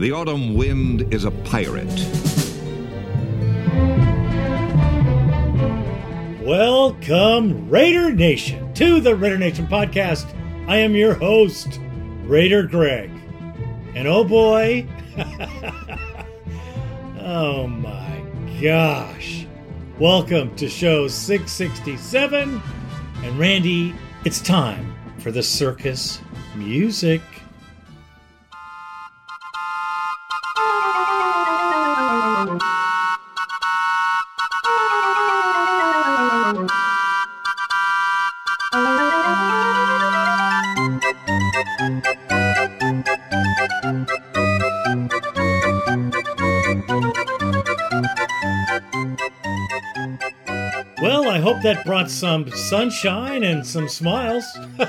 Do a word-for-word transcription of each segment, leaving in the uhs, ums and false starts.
The autumn wind is a pirate. Welcome, Raider Nation, to the Raider Nation podcast. I am your host, Raider Greg. And oh boy, oh my gosh. Welcome to show six sixty-seven. And Randy, it's time for the circus music. Well, I hope that brought some sunshine and some smiles.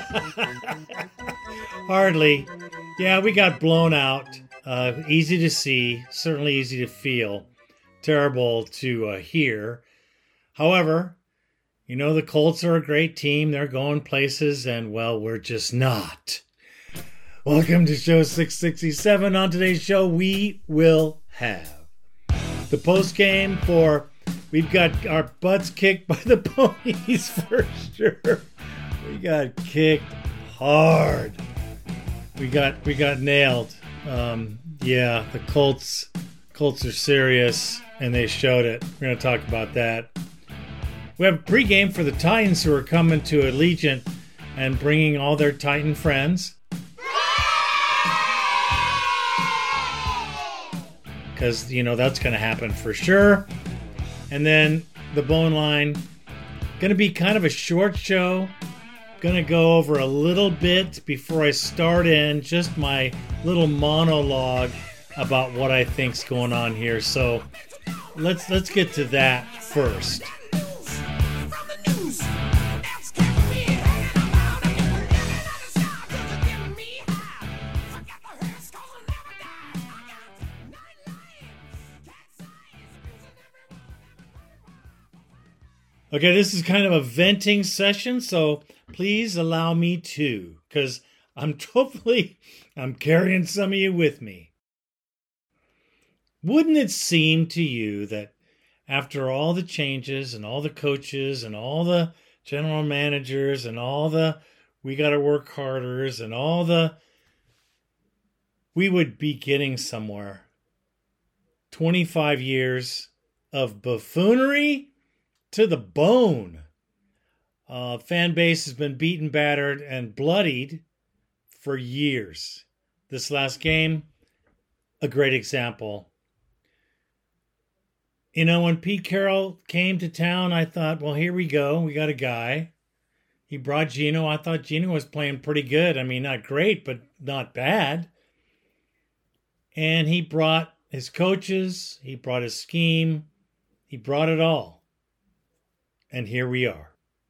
Hardly. Yeah, we got blown out. Uh, easy to see, certainly easy to feel. Terrible to uh, hear. However, you know, the Colts are a great team. They're going places, and, well, we're just not. Welcome to show six sixty-seven. On today's show, we will have the post-game for... We've got our butts kicked by the ponies for sure. We got kicked hard. We got we got nailed. Um, yeah, the Colts Colts are serious, and they showed it. We're going to talk about that. We have a pregame for the Titans, who are coming to Allegiant and bringing all their Titan friends. Because, you know, that's going to happen for sure. And then the bone line, going to be kind of a short show. Going to go over a little bit before I start in just my little monologue about what I think's going on here. So let's let's get to that first. Okay, this is kind of a venting session, so please allow me to, because I'm hopefully I'm carrying some of you with me. Wouldn't it seem to you that after all the changes and all the coaches and all the general managers and all the we got to work harders and all the, we would be getting somewhere? twenty-five years of buffoonery to the bone. Uh, fan base has been beaten, battered, and bloodied for years. This last game, a great example. You know, when Pete Carroll came to town, I thought, well, here we go. We got a guy. He brought Geno. I thought Geno was playing pretty good. I mean, not great, but not bad. And he brought his coaches. He brought his scheme. He brought it all. And here we are.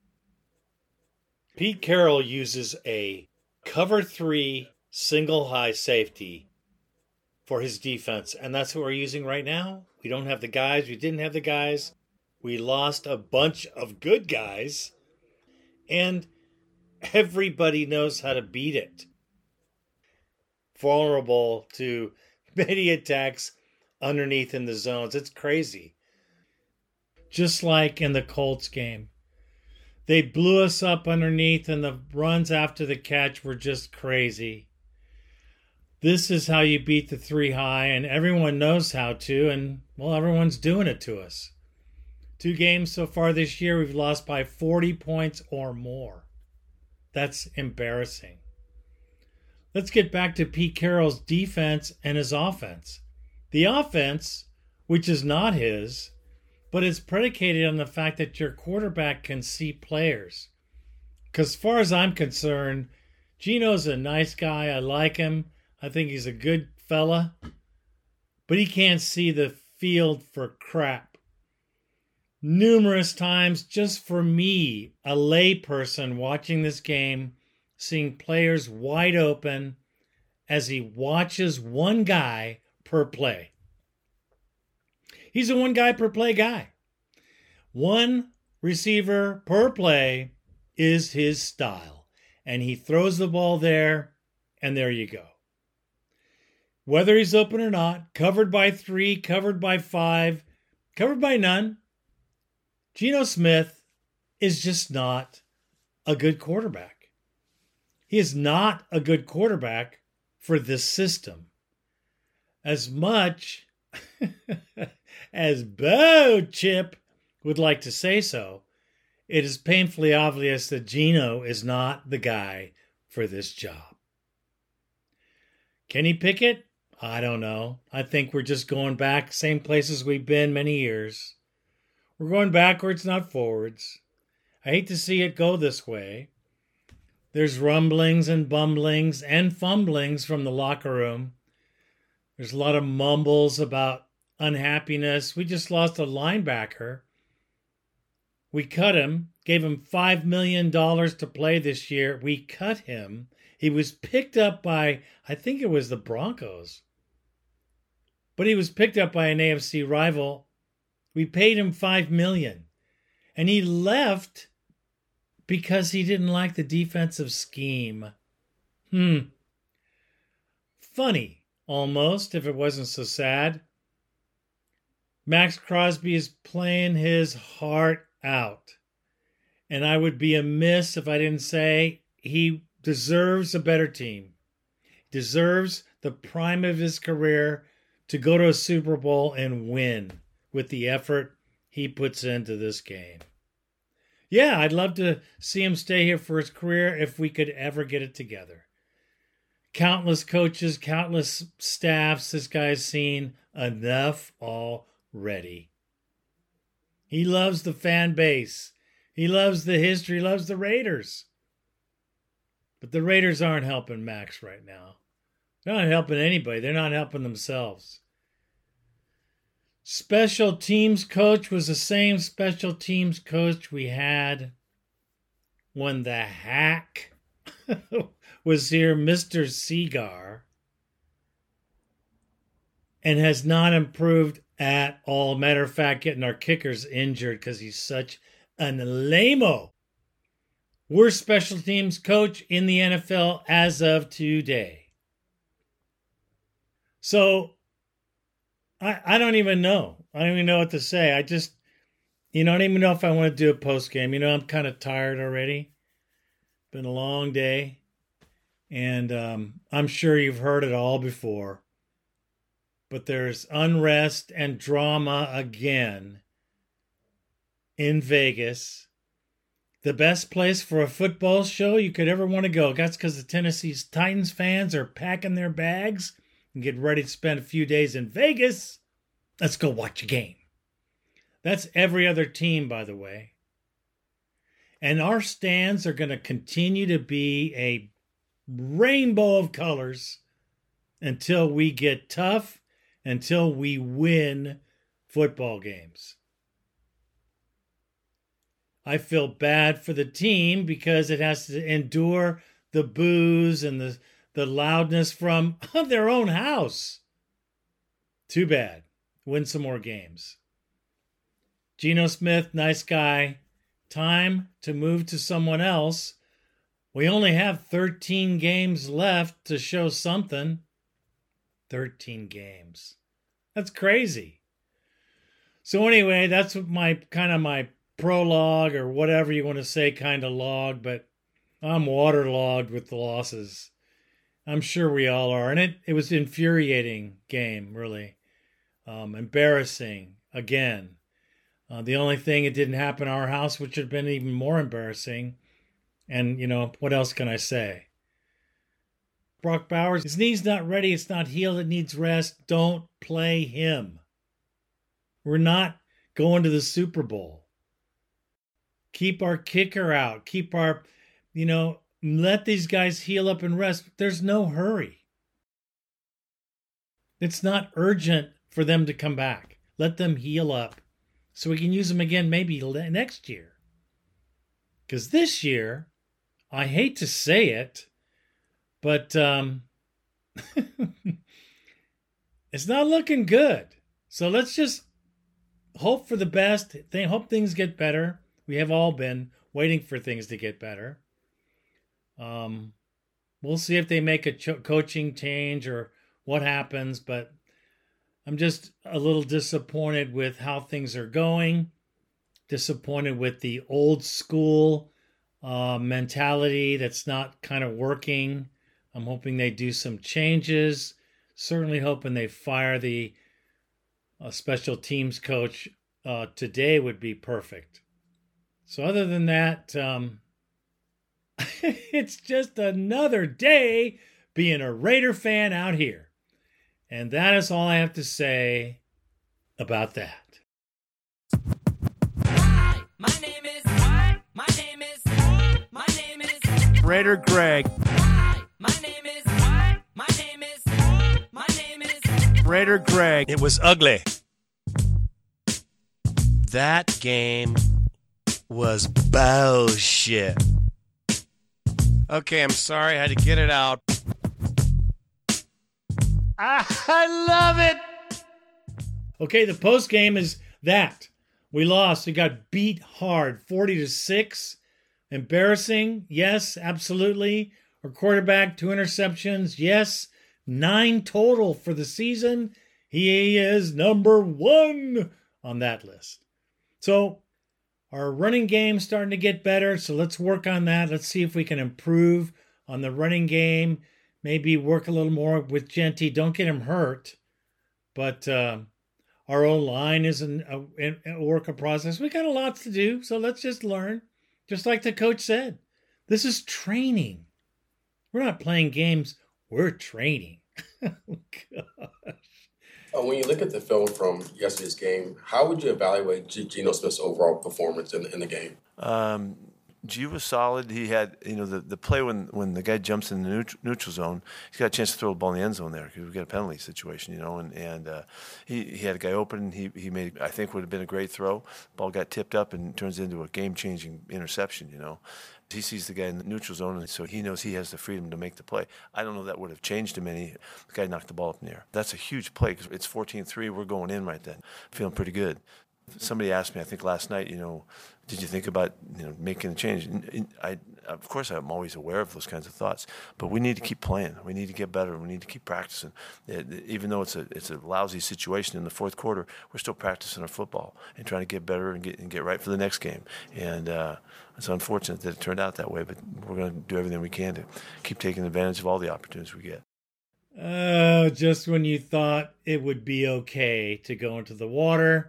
Pete Carroll uses a cover three single high safety for his defense. And that's what we're using right now. We don't have the guys. We didn't have the guys. We lost a bunch of good guys. And everybody knows how to beat it. Vulnerable to many attacks underneath in the zones. It's crazy. Just like in the Colts game. They blew us up underneath, and the runs after the catch were just crazy. This is how you beat the three high, and everyone knows how to, and, well, everyone's doing it to us. Two games so far this year, we've lost by forty points or more. That's embarrassing. Let's get back to Pete Carroll's defense and his offense. The offense, which is not his, but it's predicated on the fact that your quarterback can see players. Because as far as I'm concerned, Geno's a nice guy. I like him. I think he's a good fella. But he can't see the field for crap. Numerous times, just for me, a layperson watching this game, seeing players wide open as he watches one guy per play. He's a one guy per play guy. One receiver per play is his style. And he throws the ball there, and there you go. Whether he's open or not, covered by three, covered by five, covered by none, Geno Smith is just not a good quarterback. He is not a good quarterback for this system. As much as Bo Chip would like to say so, it is painfully obvious that Geno is not the guy for this job. Kenny Pickett? I don't know. I think we're just going back, same places we've been many years. We're going backwards, not forwards. I hate to see it go this way. There's rumblings and bumblings and fumblings from the locker room. There's a lot of mumbles about unhappiness. We just lost a linebacker. We cut him, gave him five million dollars to play this year. We cut him. He was picked up by, I think it was the Broncos. But he was picked up by an A F C rival. We paid him five million dollars. And he left because he didn't like the defensive scheme. Hmm. Funny, almost, if it wasn't so sad. Max Crosby is playing his heart out. And I would be amiss if I didn't say he deserves a better team. He deserves the prime of his career to go to a Super Bowl and win with the effort he puts into this game. Yeah, I'd love to see him stay here for his career if we could ever get it together. Countless coaches, countless staffs, this guy's seen enough already. He loves the fan base. He loves the history, he loves the Raiders. But the Raiders aren't helping Max right now. They're not helping anybody. They're not helping themselves. Special teams coach was the same special teams coach we had when the hack was here, Mister Seagar, and has not improved at all. Matter of fact, getting our kickers injured because he's such an lame-o. Worst special teams coach in the N F L as of today. So, I, I don't even know. I don't even know what to say. I just, you know, I don't even know if I want to do a post game. You know, I'm kind of tired already. Been a long day. And um, I'm sure you've heard it all before. But there's unrest and drama again in Vegas. The best place for a football show you could ever want to go. That's because the Tennessee Titans fans are packing their bags and get ready to spend a few days in Vegas. Let's go watch a game. That's every other team, by the way. And our stands are going to continue to be a rainbow of colors until we get tough, until we win football games. I feel bad for the team because it has to endure the boos and the the loudness from their own house. Too bad. Win some more games. Geno Smith, nice guy. Time to move to someone else. We only have thirteen games left to show something. thirteen games. That's crazy. So anyway, that's my kind of my prologue or whatever you want to say kind of log, but I'm waterlogged with the losses. I'm sure we all are. And it, it was an infuriating game, really. Um, embarrassing, again. Uh, the only thing, it didn't happen in our house, which would have been even more embarrassing. And, you know, what else can I say? Brock Bowers, his knee's not ready. It's not healed. It needs rest. Don't play him. We're not going to the Super Bowl. Keep our kicker out. Keep our, you know, let these guys heal up and rest. There's no hurry. It's not urgent for them to come back. Let them heal up so we can use them again maybe next year. Because this year, I hate to say it, but um, it's not looking good. So let's just hope for the best. Th- hope things get better. We have all been waiting for things to get better. Um, we'll see if they make a cho- coaching change or what happens, but I'm just a little disappointed with how things are going, disappointed with the old school uh, mentality that's not kind of working. I'm hoping they do some changes. Certainly hoping they fire the uh, special teams coach uh, today would be perfect. So other than that, um, it's just another day being a Raider fan out here. And that is all I have to say about that. Hi, my name is, my name is, my name is Raider Greg. Hi, my name is, my name is, my name is Raider Greg. It was ugly. That game was bullshit. Okay, I'm sorry. I had to get it out. I love it. Okay, the post game is that. We lost. We got beat hard, forty to six. Embarrassing. Yes, absolutely. Our quarterback, two interceptions. Yes, nine total for the season. He is number one on that list. So our running game's starting to get better, so let's work on that. Let's see if we can improve on the running game. Maybe work a little more with Genty. Don't get him hurt. But uh, our O-line is an, a, a work in process. We got a lot to do, so let's just learn. Just like the coach said, this is training. We're not playing games. We're training. Oh, gosh. Uh, when you look at the film from yesterday's game, how would you evaluate G- Geno Smith's overall performance in, in the game? Um, G was solid. He had, you know, the, the play when, when the guy jumps in the neutral, neutral zone, he's got a chance to throw the ball in the end zone there because we got a penalty situation, you know, and, and uh, he, he had a guy open. He he made, I think, would have been a great throw. Ball got tipped up and turns into a game-changing interception, you know. He sees the guy in the neutral zone, and so he knows he has the freedom to make the play. I don't know if that would have changed him any. The guy knocked the ball up in the air. That's a huge play because it's fourteen three. We're going in right then. Feeling pretty good. Somebody asked me, I think last night, you know, did you think about, you know, making a change? And I, of course, I'm always aware of those kinds of thoughts, but we need to keep playing. We need to get better. We need to keep practicing. Even though it's a it's a lousy situation in the fourth quarter, we're still practicing our football and trying to get better and get and get right for the next game. And uh, it's unfortunate that it turned out that way, but we're going to do everything we can to keep taking advantage of all the opportunities we get. Oh, just when you thought it would be okay to go into the water.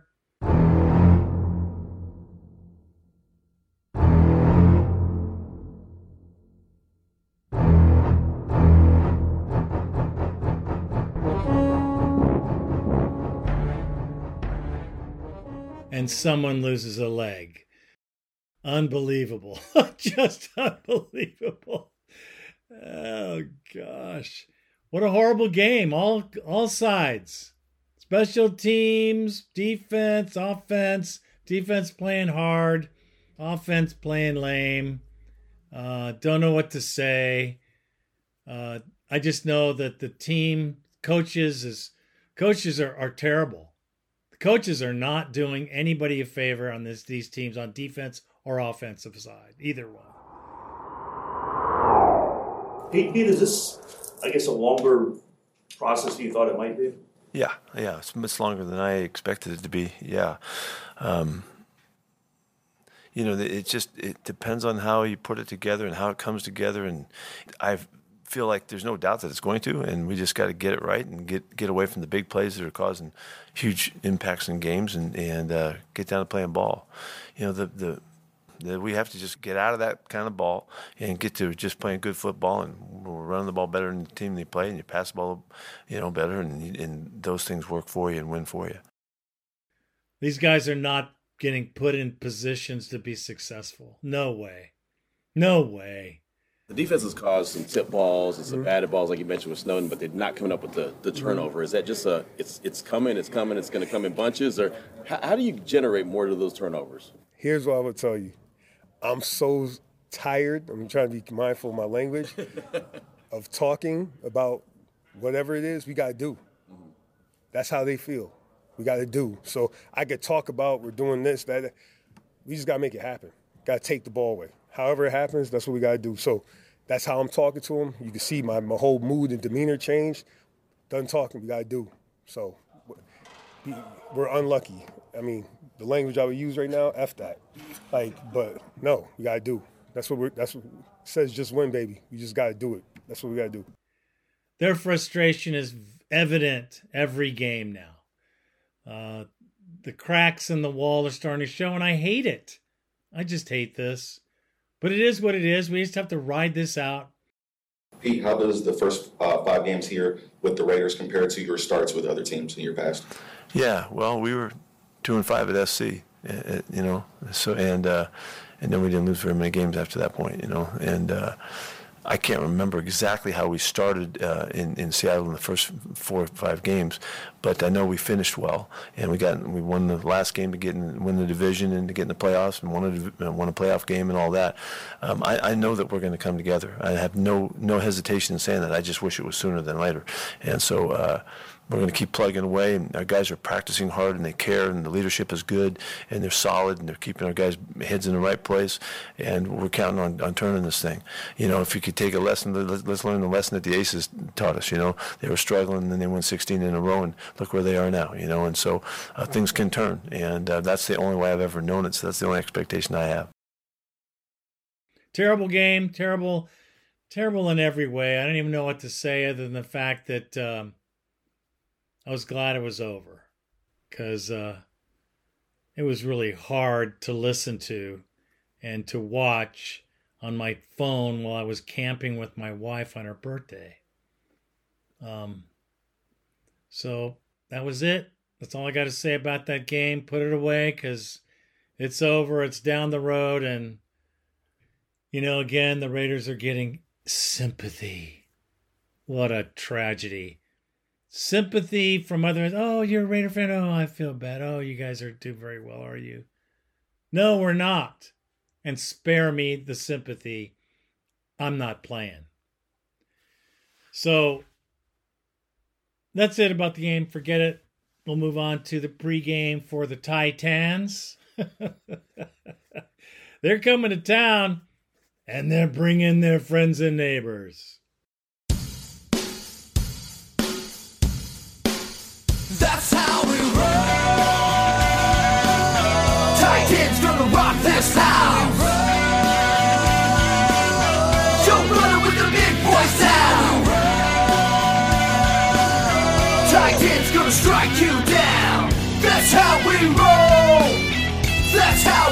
And someone loses a leg. Unbelievable. Just unbelievable. Oh, gosh. What a horrible game. All all sides. Special teams, defense, offense. Defense playing hard. Offense playing lame. Uh, don't know what to say. Uh, I just know that the team, coaches, is coaches are, are terrible. The coaches are not doing anybody a favor on this these teams on defense or offensive side, either one. Pete, Pete, is this, I guess, a longer process than you thought it might be? Yeah, yeah, it's much longer than I expected it to be. Yeah, um, you know, it just it depends on how you put it together and how it comes together, and I feel like there's no doubt that it's going to, and we just got to get it right and get get away from the big plays that are causing huge impacts in games, and and uh, get down to playing ball. You know, the the. That we have to just get out of that kind of ball and get to just playing good football, and we're running the ball better than the team they play, and you pass the ball, you know, better, and and those things work for you and win for you. These guys are not getting put in positions to be successful. No way. No way. The defense has caused some tip balls and some batted balls, like you mentioned with Snowden, but they're not coming up with the, the turnover. Is that just a, it's it's coming, it's coming, it's going to come in bunches, or how, how do you generate more of those turnovers? Here's what I would tell you. I'm so tired, I'm trying to be mindful of my language, of talking about whatever it is we got to do. Mm-hmm. That's how they feel. We got to do. So I could talk about we're doing this, that. We just got to make it happen. Got to take the ball away. However it happens, that's what we got to do. So that's how I'm talking to them. You can see my, my whole mood and demeanor change. done talking, we got to do. So we're unlucky. I mean, the language I would use right now, F that. Like, but no, we got to do. That's what we're, that's what it says, just win, baby. We just got to do it. That's what we got to do. Their frustration is evident every game now. Uh, the cracks in the wall are starting to show, and I hate it. I just hate this. But it is what it is. We just have to ride this out. Pete, how does the first uh, five games here with the Raiders compare to your starts with other teams in your past? Yeah, well, we were two and five at S C, uh, you know, so and uh, and then we didn't lose very many games after that point, you know, and uh, I can't remember exactly how we started uh, in in Seattle in the first four or five games, but I know we finished well, and we got we won the last game to get in, win the division and to get in the playoffs, and won a won a playoff game and all that. Um, I, I know that we're going to come together. I have no no hesitation in saying that. I just wish it was sooner than later, and so. Uh, We're going to keep plugging away, and our guys are practicing hard, and they care, and the leadership is good, and they're solid, and they're keeping our guys' heads in the right place, and we're counting on, on turning this thing. You know, if you could take a lesson, let's learn the lesson that the Aces taught us, you know. They were struggling, and then they won sixteen in a row, and look where they are now, you know, and so uh, things can turn, and uh, that's the only way I've ever known it, so that's the only expectation I have. Terrible game, terrible, terrible in every way. I don't even know what to say other than the fact that um, I was glad it was over, because uh, it was really hard to listen to and to watch on my phone while I was camping with my wife on her birthday. Um, so that was it. That's all I got to say about that game. Put it away, because it's over. It's down the road. And, you know, again, the Raiders are getting sympathy. What a tragedy. Sympathy from others. Oh, you're a Raider fan. Oh, I feel bad. Oh, you guys are doing very well, are you? No, we're not. And spare me the sympathy. I'm not playing. So that's it about the game. Forget it. We'll move on to the pregame for the Titans. They're coming to town, and they're bringing their friends and neighbors. That's how we roll. Titans gonna rock this house. Joe Budden with the big boy sound. Titans gonna strike you down. That's how we roll. That's how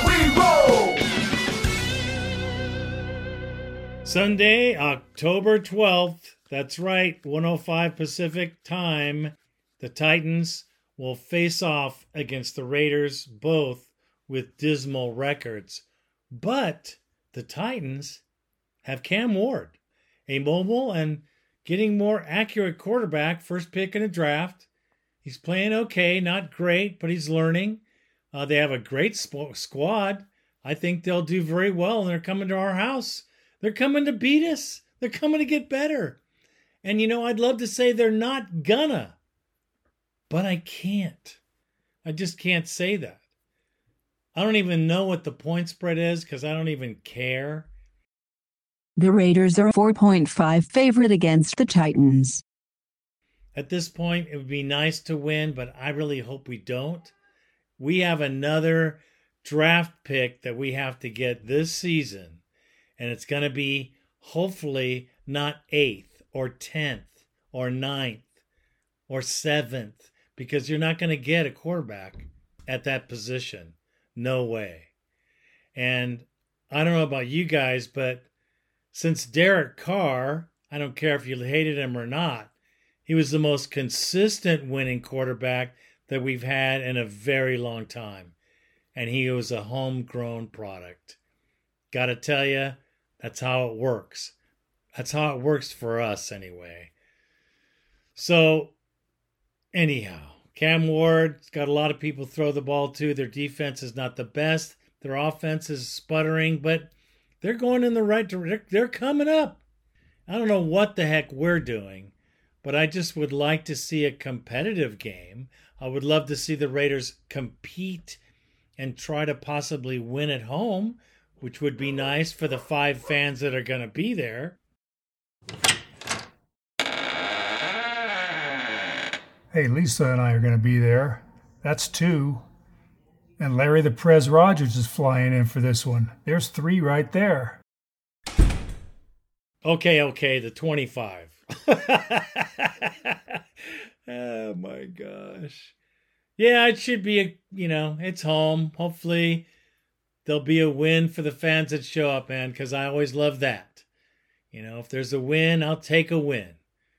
we roll. Sunday, October twelfth. That's right, one oh five Pacific time. The Titans will face off against the Raiders, both with dismal records. But the Titans have Cam Ward, a mobile and getting more accurate quarterback, first pick in a draft. He's playing okay, not great, but he's learning. Uh, they have a great sp- squad. I think they'll do very well, and they're coming to our house. They're coming to beat us. They're coming to get better. And, you know, I'd love to say they're not gonna. But I can't. I just can't say that. I don't even know what the point spread is because I don't even care. The Raiders are a four point five favorite against the Titans. At this point, it would be nice to win, but I really hope we don't. We have another draft pick that we have to get this season, and it's going to be hopefully not eighth or tenth or ninth or seventh. Because you're not going to get a quarterback at that position. No way. And I don't know about you guys, but since Derek Carr, I don't care if you hated him or not, he was the most consistent winning quarterback that we've had in a very long time. And he was a homegrown product. Got to tell you, that's how it works. That's how it works for us anyway. So, anyhow, Cam Ward's got a lot of people throw the ball to. Their defense is not the best. Their offense is sputtering, but they're going in the right direction. They're coming up. I don't know what the heck we're doing, but I just would like to see a competitive game. I would love to see the Raiders compete and try to possibly win at home, which would be nice for the five fans that are going to be there. Hey, Lisa and I are going to be there. That's two. And Larry the Prez Rogers is flying in for this one. There's three right there. Okay, okay, the twenty-five. Oh, my gosh. Yeah, it should be, a, you know, it's home. Hopefully there'll be a win for the fans that show up, man, because I always love that. You know, if there's a win, I'll take a win.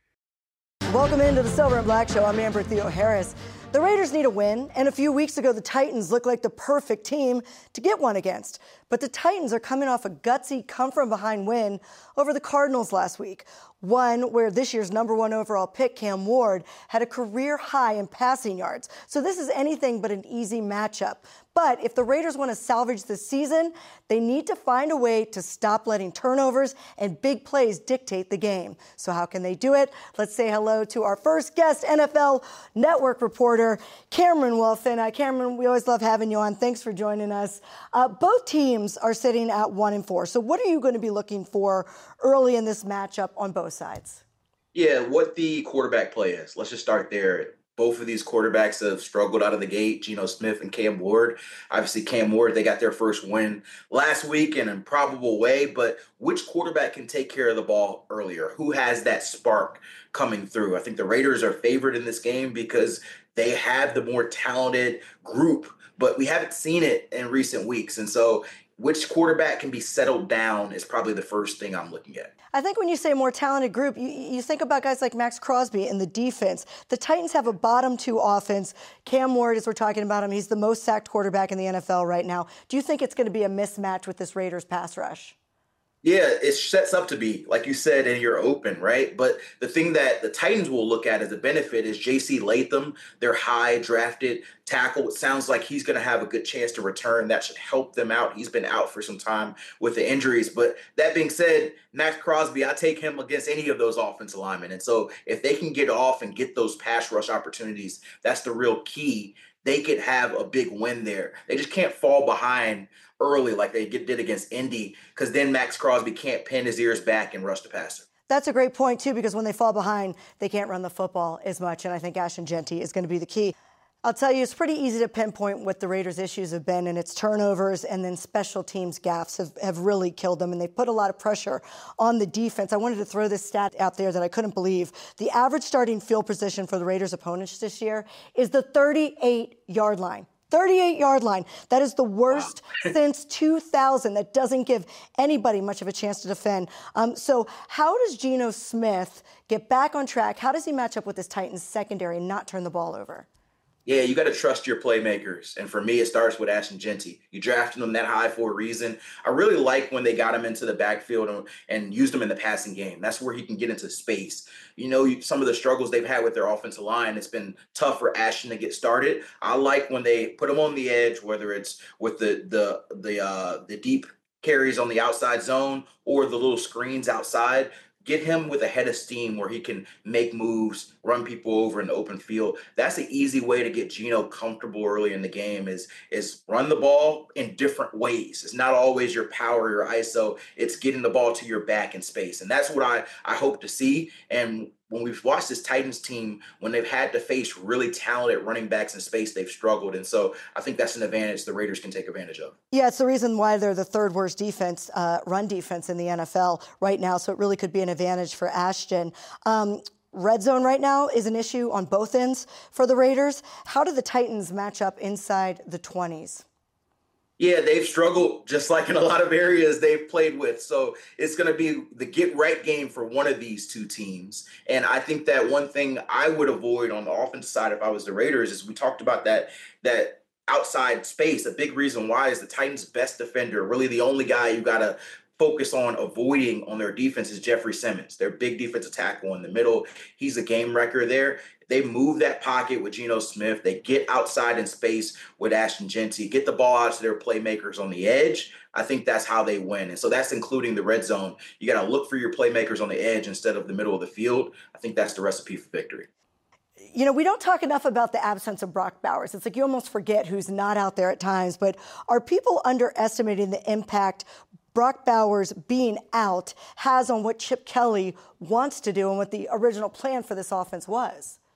Welcome into the Silver and Black Show. I'm Amber Theo Harris. The Raiders need a win, and a few weeks ago, the Titans looked like the perfect team to get one against. But the Titans are coming off a gutsy come-from-behind win over the Cardinals last week, one where this year's number one overall pick, Cam Ward, had a career high in passing yards. So this is anything but an easy matchup. But if the Raiders want to salvage this season, they need to find a way to stop letting turnovers and big plays dictate the game. So how can they do it? Let's say hello to our first guest, N F L Network reporter, Cameron Wolfen. Uh, Cameron, we always love having you on. Thanks for joining us. Uh, both teams are sitting at one and four. So what are you going to be looking for early in this matchup on both sides? Yeah, what the quarterback play is. Let's just start there. Both of these quarterbacks have struggled out of the gate, Geno Smith and Cam Ward. Obviously, Cam Ward, they got their first win last week in an improbable way, but which quarterback can take care of the ball earlier? Who has that spark coming through? I think the Raiders are favored in this game because they have the more talented group, but we haven't seen it in recent weeks. And so which quarterback can be settled down is probably the first thing I'm looking at. I think when you say more talented group, you, you think about guys like Max Crosby in the defense. The Titans have a bottom two offense. Cam Ward, as we're talking about him, he's the most sacked quarterback in the N F L right now. Do you think it's going to be a mismatch with this Raiders pass rush? Yeah, it sets up to be, like you said, and you're open, right? But the thing that the Titans will look at as a benefit is J C Latham, their high drafted tackle. It sounds like he's going to have a good chance to return. That should help them out. He's been out for some time with the injuries. But that being said, Max Crosby, I take him against any of those offensive linemen. And so if they can get off and get those pass rush opportunities, that's the real key. They could have a big win there. They just can't fall behind early like they did against Indy, because then Max Crosby can't pin his ears back and rush the passer. That's a great point, too, because when they fall behind, they can't run the football as much, and I think Ashton Jeanty is going to be the key. I'll tell you, it's pretty easy to pinpoint what the Raiders' issues have been, and it's turnovers and then special teams gaffes have, have really killed them, and they've put a lot of pressure on the defense. I wanted to throw this stat out there that I couldn't believe. The average starting field position for the Raiders' opponents this year is the thirty-eight-yard line. thirty-eight-yard line. That is the worst wow. since two thousand. That doesn't give anybody much of a chance to defend. Um, so how does Geno Smith get back on track? How does he match up with this Titans secondary and not turn the ball over? Yeah, you got to trust your playmakers. And for me, it starts with Ashton Jeanty. You drafted him that high for a reason. I really like when they got him into the backfield and, and used him in the passing game. That's where he can get into space. You know, some of the struggles they've had with their offensive line, it's been tough for Ashton to get started. I like when they put him on the edge, whether it's with the the the uh, the deep carries on the outside zone or the little screens outside. Get him with a head of steam where he can make moves, run people over in the open field. That's an easy way to get Geno comfortable early in the game is, is run the ball in different ways. It's not always your power, your I S O. It's getting the ball to your back in space. And that's what I, I hope to see. And when we've watched this Titans team, when they've had to face really talented running backs in space, they've struggled. And so I think that's an advantage the Raiders can take advantage of. Yeah, it's the reason why they're the third worst defense, uh, run defense in the N F L right now. So it really could be an advantage for Ashton. Um, red zone right now is an issue on both ends for the Raiders. How do the Titans match up inside the twenties? Yeah, they've struggled just like in a lot of areas they've played with. So it's going to be the get right game for one of these two teams. And I think that one thing I would avoid on the offensive side if I was the Raiders is we talked about that that outside space. A big reason why is the Titans' best defender, really the only guy you got to focus on avoiding on their defense is Jeffrey Simmons, their big defensive tackle in the middle. He's a game wrecker there. They move that pocket with Geno Smith. They get outside in space with Ashton Jeanty, get the ball out to their playmakers on the edge. I think that's how they win. And so that's including the red zone. You got to look for your playmakers on the edge instead of the middle of the field. I think that's the recipe for victory. You know, we don't talk enough about the absence of Brock Bowers. It's like you almost forget who's not out there at times. But are people underestimating the impact Brock Bowers being out has on what Chip Kelly wants to do and what the original plan for this offense was?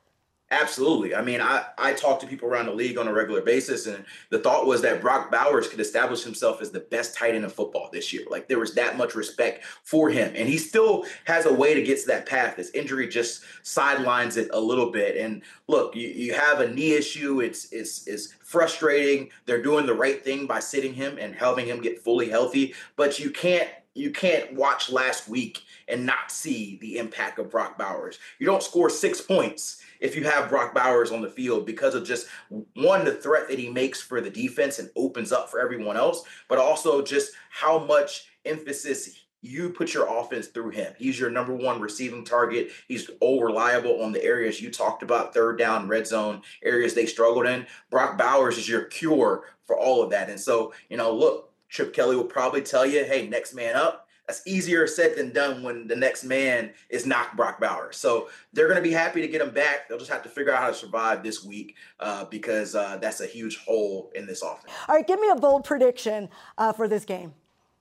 Absolutely. I mean, I, I talk to people around the league on a regular basis, and the thought was that Brock Bowers could establish himself as the best tight end in football this year. Like, there was that much respect for him, and he still has a way to get to that path. His injury just sidelines it a little bit. And look, you, you have a knee issue. It's, it's, it's frustrating. They're doing the right thing by sitting him and helping him get fully healthy, but you can't You can't watch last week and not see the impact of Brock Bowers. You don't score six points if you have Brock Bowers on the field because of just, one, the threat that he makes for the defense and opens up for everyone else, but also just how much emphasis you put your offense through him. He's your number one receiving target. He's all reliable on the areas you talked about, third down, red zone, areas they struggled in. Brock Bowers is your cure for all of that. And so, you know, look, Chip Kelly will probably tell you, hey, next man up. That's easier said than done when the next man is not Brock Bowers. So they're going to be happy to get him back. They'll just have to figure out how to survive this week uh, because uh, that's a huge hole in this offense. All right, give me a bold prediction uh, for this game.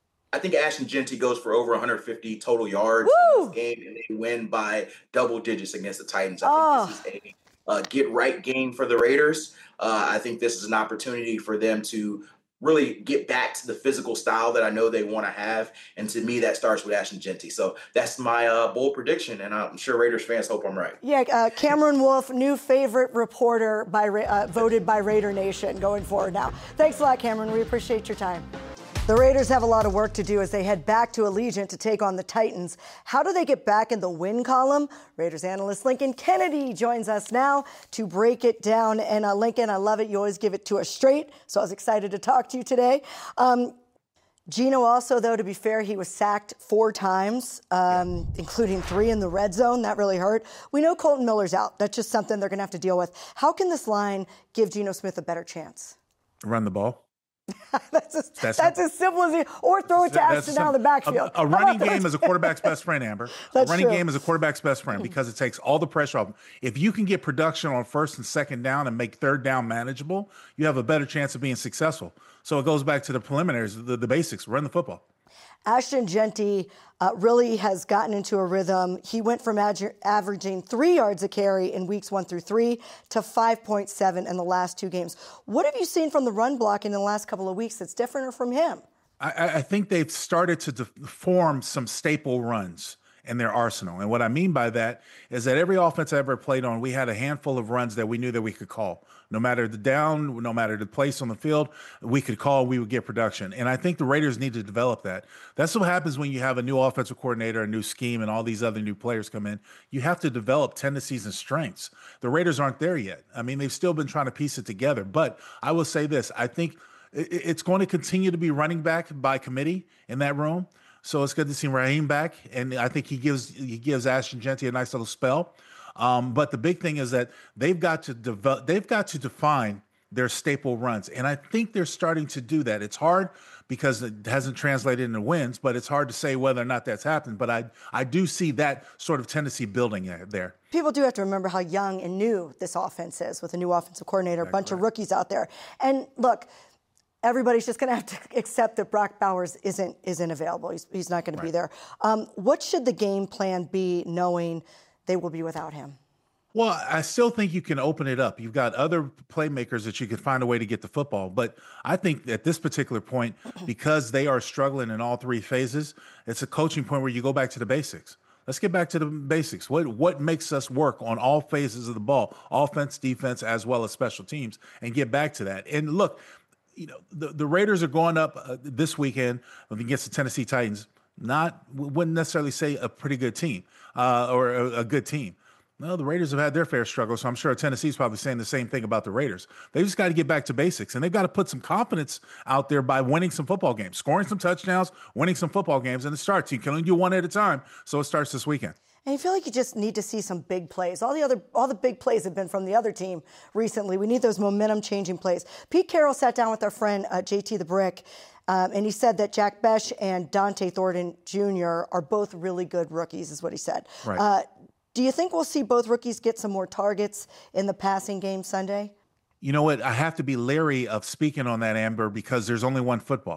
I think Ashton Jeanty goes for over one hundred fifty total yards Woo! in this game, and they win by double digits against the Titans. I Oh. think this is a uh, get-right game for the Raiders. Uh, I think this is an opportunity for them to really get back to the physical style that I know they want to have. And to me, that starts with Ashton Jeanty. So that's my uh, bold prediction, and I'm sure Raiders fans hope I'm right. Yeah, uh, Cameron Wolf, new favorite reporter by uh, voted by Raider Nation going forward now. Thanks a lot, Cameron. We appreciate your time. The Raiders have a lot of work to do as they head back to Allegiant to take on the Titans. How do they get back in the win column? Raiders analyst Lincoln Kennedy joins us now to break it down. And uh, Lincoln, I love it. You always give it to us straight. So I was excited to talk to you today. Um, Geno also, though, to be fair, he was sacked four times, um, including three in the red zone. That really hurt. We know Colton Miller's out. That's just something they're going to have to deal with. How can this line give Geno Smith a better chance? Run the ball. that's as, that's, that's as simple as it. Or throw it to Ashton down the backfield. A, a running game is a quarterback's best friend, Amber. That's a running true. game is a quarterback's best friend because it takes all the pressure off. If you can get production on first and second down and make third down manageable, you have a better chance of being successful. So it goes back to the preliminaries, the, the basics. Run the football. Ashton Jeanty uh, really has gotten into a rhythm. He went from ad- averaging three yards a carry in weeks one through three to five point seven in the last two games. What have you seen from the run blocking in the last couple of weeks that's different from him? I, I think they've started to de- form some staple runs in their arsenal. And what I mean by that is that every offense I ever played on, we had a handful of runs that we knew that we could call. No matter the down, no matter the place on the field, we could call, we would get production. And I think the Raiders need to develop that. That's what happens when you have a new offensive coordinator, a new scheme, and all these other new players come in. You have to develop tendencies and strengths. The Raiders aren't there yet. I mean, they've still been trying to piece it together. But I will say this, I think it's going to continue to be running back by committee in that room. So it's good to see Raheem back, and I think he gives he gives Ashton Jeanty a nice little spell. Um, but the big thing is that they've got to develop, they've got to define their staple runs, and I think they're starting to do that. It's hard because it hasn't translated into wins, but it's hard to say whether or not that's happened. But I I do see that sort of tendency building there. People do have to remember how young and new this offense is with a new offensive coordinator, a bunch of rookies out there. And look, everybody's just going to have to accept that Brock Bowers isn't isn't available. He's, he's not going to be there. Um, what should the game plan be knowing they will be without him? Well, I still think you can open it up. You've got other playmakers that you can find a way to get the football. But I think at this particular point, because they are struggling in all three phases, it's a coaching point where you go back to the basics. Let's get back to the basics. What what makes us work on all phases of the ball, offense, defense, as well as special teams, and get back to that. And look, you know, the, the Raiders are going up uh, this weekend against the Tennessee Titans. Not, wouldn't necessarily say a pretty good team uh, or a, a good team. No, the Raiders have had their fair struggle, so I'm sure Tennessee's probably saying the same thing about the Raiders. They just got to get back to basics, and they've got to put some confidence out there by winning some football games, scoring some touchdowns, winning some football games, and it starts. You can only do one at a time, so it starts this weekend. And you feel like you just need to see some big plays. All the other, all the big plays have been from the other team recently. We need those momentum-changing plays. Pete Carroll sat down with our friend uh, J T the Brick, um, and he said that Jack Besh and Dante Thornton Junior are both really good rookies, is what he said. Right. Uh, do you think we'll see both rookies get some more targets in the passing game Sunday? You know what? I have to be leery of speaking on that, Amber, because there's only one football.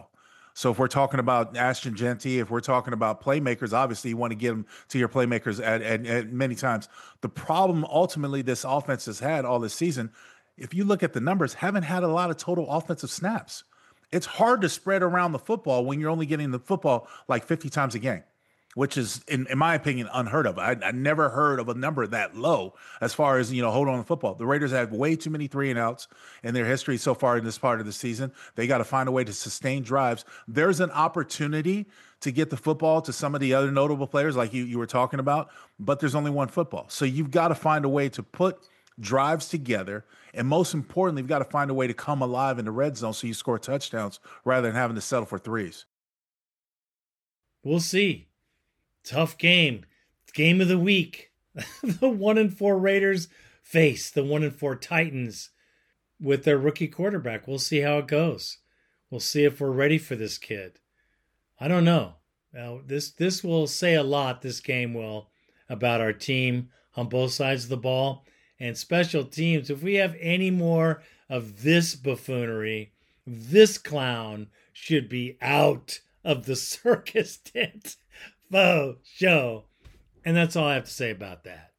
So if we're talking about Ashton Jeanty, if we're talking about playmakers, obviously you want to get them to your playmakers at, at, at many times. The problem ultimately this offense has had all this season, if you look at the numbers, haven't had a lot of total offensive snaps. It's hard to spread around the football when you're only getting the football like fifty times a game, which is, in, in my opinion, unheard of. I, I never heard of a number that low as far as, you know, hold on to football. The Raiders have way too many three and outs in their history so far in this part of the season. They got to find a way to sustain drives. There's an opportunity to get the football to some of the other notable players like you, you were talking about, but there's only one football. So you've got to find a way to put drives together, and most importantly, you've got to find a way to come alive in the red zone so you score touchdowns rather than having to settle for threes. We'll see. Tough game. Game of the week. The one and four Raiders face the one and four Titans with their rookie quarterback. We'll see how it goes. We'll see if we're ready for this kid. I don't know. Now, this this will say a lot, this game will, about our team on both sides of the ball. And special teams, if we have any more of this buffoonery, this clown should be out of the circus tent. Faux show. And that's all I have to say about that.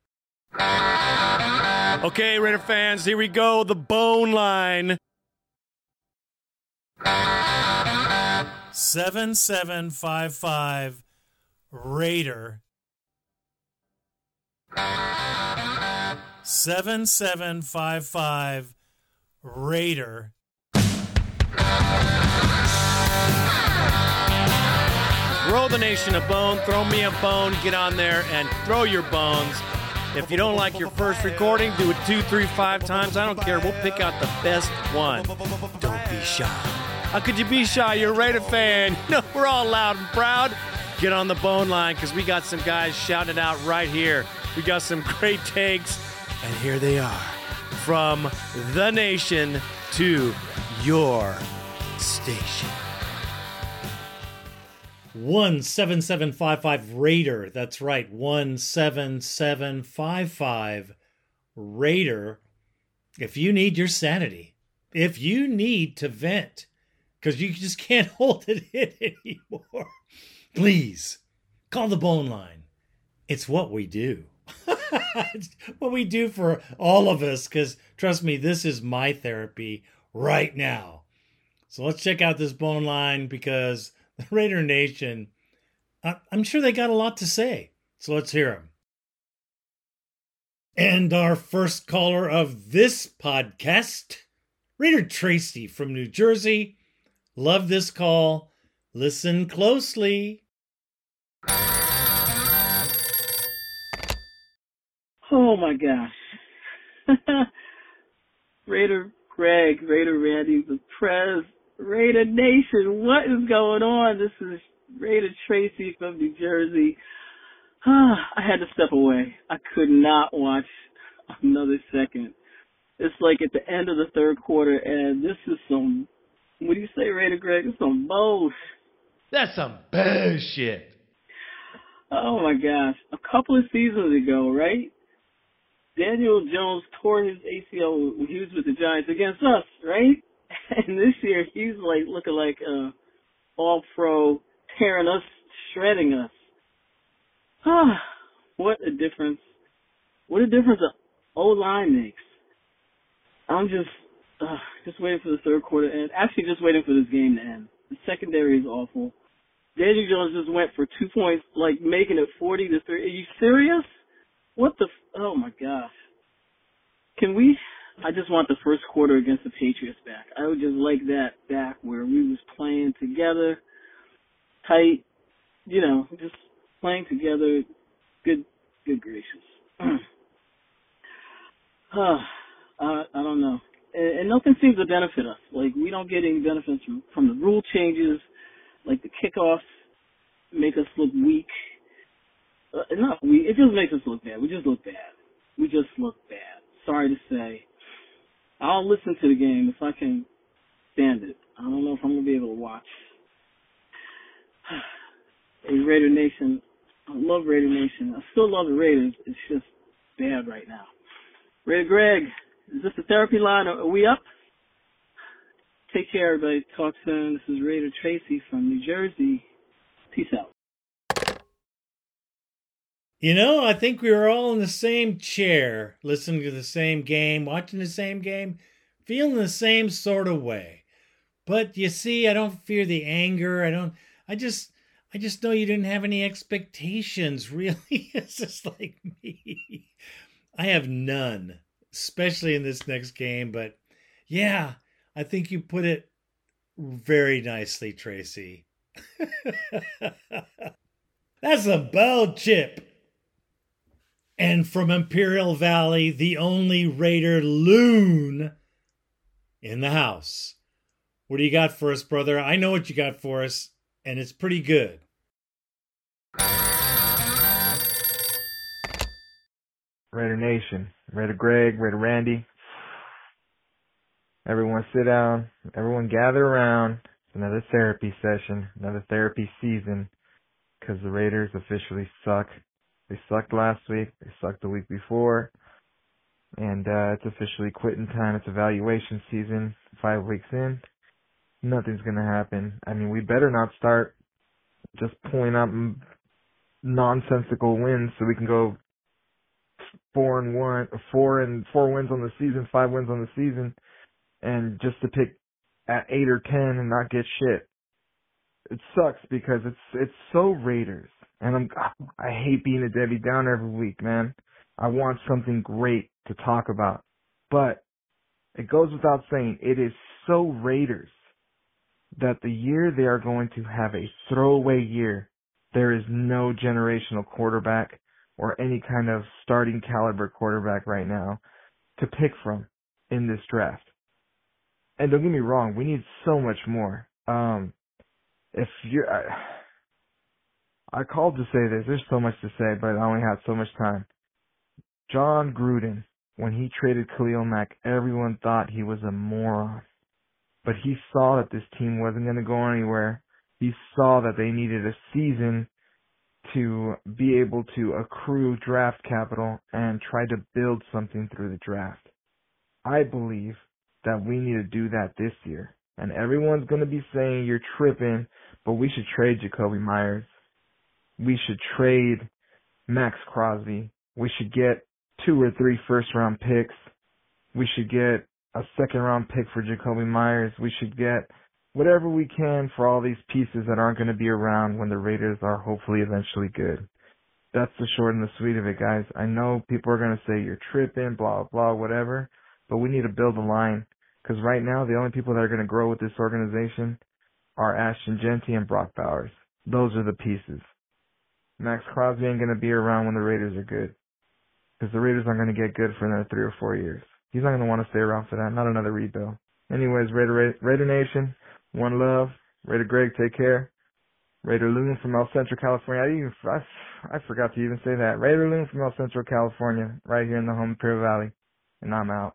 Okay, Raider fans, here we go. The bone line. seven seven five five Raider. seven seven five five Raider. Throw the nation a bone. Throw me a bone. Get on there and throw your bones. If you don't like your first recording, do it two, three, five times. I don't care. We'll pick out the best one. Don't be shy. How could you be shy? You're a Raider fan. No, we're all loud and proud. Get on the bone line because we got some guys shouting it out right here. We got some great takes. And here they are, from the nation to your station. one seven seven five five Raider. That's right, one seven seven five five Raider. If you need your sanity, if you need to vent, because you just can't hold it in anymore, please call the bone line. It's what we do. It's what we do for all of us, because trust me, this is my therapy right now. So let's check out this bone line, because the Raider Nation, I'm sure they got a lot to say. So let's hear them. And our first caller of this podcast, Raider Tracy from New Jersey. Love this call. Listen closely. Oh my gosh. Raider Greg, Raider Randy, the Prez, Raider Nation, what is going on? This is Raider Tracy from New Jersey. I had to step away. I could not watch another second. It's like at the end of the third quarter, and this is some, what do you say, Raider Greg? It's some bullshit. That's some bullshit. Oh my gosh. A couple of seasons ago, right? Daniel Jones tore his A C L when he was with the Giants against us, right? And this year, he's like looking like a all-pro, tearing us, shredding us. Ah, what a difference. What a difference an O-line makes. I'm just, uh, just waiting for the third quarter to end. Actually, just waiting for this game to end. The secondary is awful. Daniel Jones just went for two points, like making it forty to three. Are you serious? What the, f- oh my gosh. Can we, I just want the first quarter against the Patriots back. I would just like that back where we was playing together, tight, you know, just playing together. Good, good gracious. uh, I, I don't know. And, and nothing seems to benefit us. Like, we don't get any benefits from, from the rule changes, like the kickoffs make us look weak. Uh, not we. It just makes us look bad. We just look bad. We just look bad. Sorry to say. I'll listen to the game if I can stand it. I don't know if I'm gonna be able to watch. Hey, Raider Nation. I love Raider Nation. I still love the Raiders. It's just bad right now. Raider Greg, is this the therapy line? Are we up? Take care, everybody. Talk soon. This is Raider Tracy from New Jersey. Peace out. You know, I think we were all in the same chair, listening to the same game, watching the same game, feeling the same sort of way. But you see, I don't fear the anger. I don't, I just, I just know you didn't have any expectations, really. It's just like me. I have none, especially in this next game. But yeah, I think you put it very nicely, Tracy. That's a bell chip. And from Imperial Valley, the only Raider loon in the house. What do you got for us, brother? I know what you got for us, and it's pretty good. Raider Nation, Raider Greg, Raider Randy. Everyone sit down. Everyone gather around. It's another therapy session, another therapy season, because the Raiders officially suck. They sucked last week. They sucked the week before. And uh, it's officially quitting time. It's evaluation season. Five weeks in, nothing's going to happen. I mean, we better not start just pulling up nonsensical wins so we can go four and one, four and four wins on the season, five wins on the season, and just to pick at eight or ten and not get shit. It sucks because it's it's so Raiders. And I'm, I hate being a Debbie Downer every week, man. I want something great to talk about. But it goes without saying, it is so Raiders that the year they are going to have a throwaway year, there is no generational quarterback or any kind of starting caliber quarterback right now to pick from in this draft. And don't get me wrong, we need so much more. Um, if you're... I, I called to say this. There's so much to say, but I only had so much time. John Gruden, when he traded Khalil Mack, everyone thought he was a moron. But he saw that this team wasn't going to go anywhere. He saw that they needed a season to be able to accrue draft capital and try to build something through the draft. I believe that we need to do that this year. And everyone's going to be saying you're tripping, but we should trade Jacoby Myers. We should trade Max Crosby. We should get two or three first-round picks. We should get a second-round pick for Jacoby Myers. We should get whatever we can for all these pieces that aren't going to be around when the Raiders are hopefully eventually good. That's the short and the sweet of it, guys. I know people are going to say you're tripping, blah, blah, whatever, but we need to build a line because right now the only people that are going to grow with this organization are Ashton Jeanty and Brock Bowers. Those are the pieces. Max Crosby ain't going to be around when the Raiders are good because the Raiders aren't going to get good for another three or four years. He's not going to want to stay around for that, not another rebuild. Anyways, Raider, Raider Nation, one love. Raider Greg, take care. Raider Loon from El Centro, California. I, even, I, I forgot to even say that. Raider Loon from El Centro, California, right here in the home of Imperial Valley. And I'm out.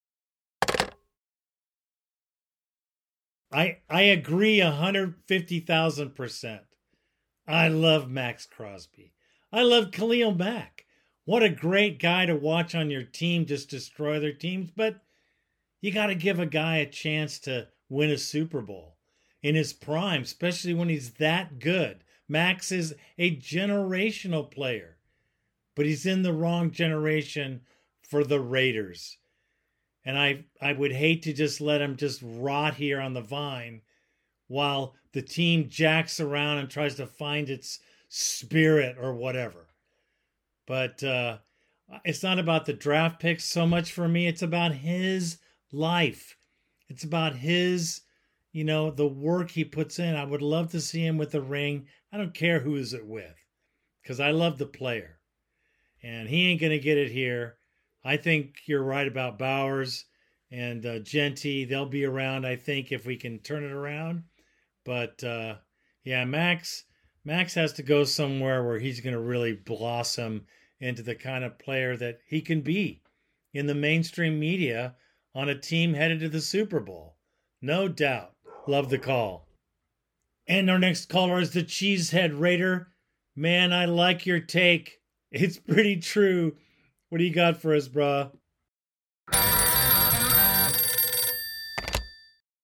I I agree one hundred fifty thousand percent. I love Max Crosby. I love Khalil Mack. What a great guy to watch on your team just destroy their teams. But you got to give a guy a chance to win a Super Bowl in his prime, especially when he's that good. Max is a generational player, but he's in the wrong generation for the Raiders. And I, I would hate to just let him just rot here on the vine while the team jacks around and tries to find its spirit or whatever. But uh, it's not about the draft picks so much for me. It's about his life. It's about his, you know, the work he puts in. I would love to see him with a ring. I don't care who is it with because I love the player. And he ain't going to get it here. I think you're right about Bowers and uh, Jeanty. They'll be around, I think, if we can turn it around. But, uh, yeah, Max Max has to go somewhere where he's going to really blossom into the kind of player that he can be in the mainstream media on a team headed to the Super Bowl. No doubt. Love the call. And our next caller is the Cheesehead Raider. Man, I like your take. It's pretty true. What do you got for us, brah?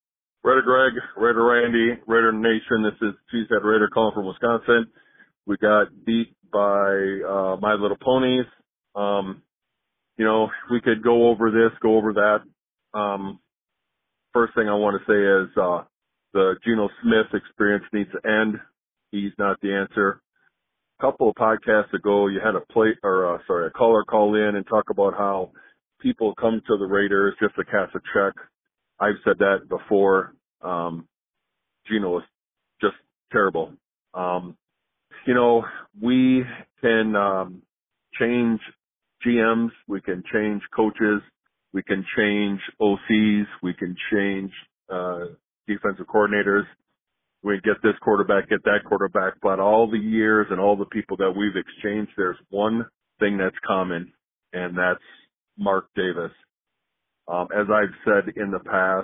Raider Greg, Raider Randy, Raider Nation. This is Cheesehead Raider calling from Wisconsin. We got beat by uh, My Little Ponies. Um, you know, we could go over this, go over that. Um, first thing I want to say is uh, the Geno Smith experience needs to end. He's not the answer. A couple of podcasts ago, you had a play or uh, sorry, a caller call in and talk about how people come to the Raiders just to cash a check. I've said that before. Um, Geno is just terrible. Um, you know, we can um, change G Ms, we can change coaches, we can change O Cs, we can change uh, defensive coordinators. We get this quarterback, get that quarterback, but all the years and all the people that we've exchanged, there's one thing that's common, and that's Mark Davis. Um, as I've said in the past,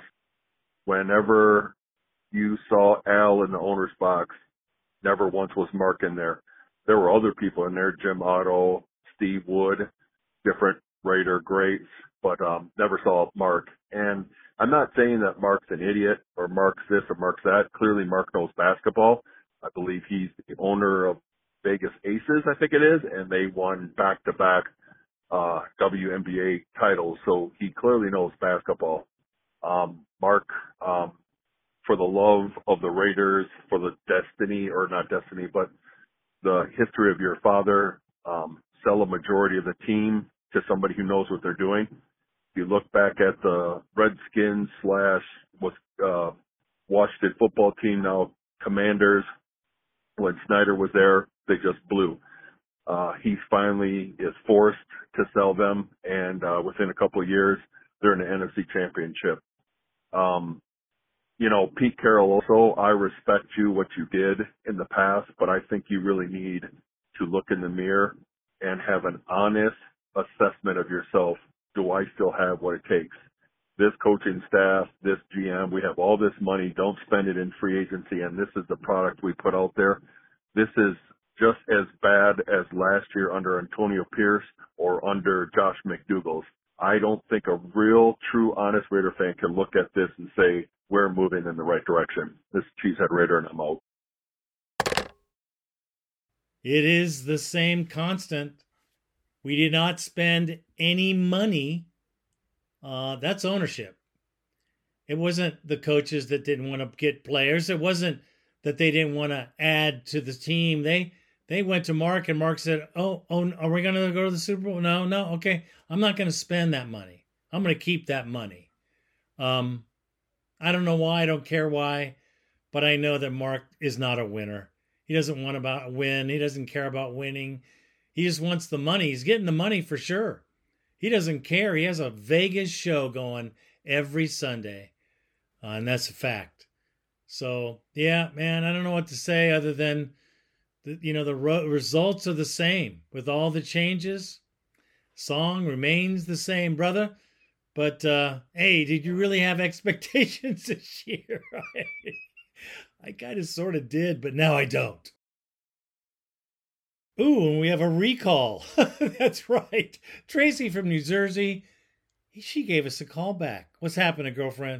whenever you saw Al in the owner's box, never once was Mark in there. There were other people in there, Jim Otto, Steve Wood, different Raider greats, but um, never saw Mark. And I'm not saying that Mark's an idiot or Mark's this or Mark's that. Clearly, Mark knows basketball. I believe he's the owner of Vegas Aces, I think it is, and they won back-to-back uh, W N B A titles, so he clearly knows basketball. Um, Mark, um, for the love of the Raiders, for the destiny, or not destiny, but the history of your father, um, sell a majority of the team to somebody who knows what they're doing. If you look back at the Redskins slash uh, Washington football team, now Commanders, when Snyder was there, they just blew. Uh, he finally is forced to sell them, and uh, within a couple of years, they're in the N F C Championship. Um, you know, Pete Carroll also, I respect you, what you did in the past, but I think you really need to look in the mirror and have an honest assessment of yourself. Do I still have what it takes? This coaching staff, this G M, we have all this money. Don't spend it in free agency, and this is the product we put out there. This is just as bad as last year under Antonio Pierce or under Josh McDougals. I don't think a real, true, honest Raider fan can look at this and say, we're moving in the right direction. This is Cheesehead Raider, and I'm out. It is the same constant. We did not spend any money. Uh, that's ownership. It wasn't the coaches that didn't want to get players. It wasn't that they didn't want to add to the team. They they went to Mark, and Mark said, oh, oh, are we going to go to the Super Bowl? No, no, okay. I'm not going to spend that money. I'm going to keep that money. Um, I don't know why. I don't care why. But I know that Mark is not a winner. He doesn't want to win. He doesn't care about winning. He just wants the money. He's getting the money for sure. He doesn't care. He has a Vegas show going every Sunday. Uh, and that's a fact. So, yeah, man, I don't know what to say other than, the, you know, the ro- results are the same. With all the changes, song remains the same, brother. But, uh, hey, did you really have expectations this year? I kind of sort of did, but now I don't. Ooh, and we have a recall. That's right. Tracy from New Jersey. She gave us a call back. What's happening, girlfriend?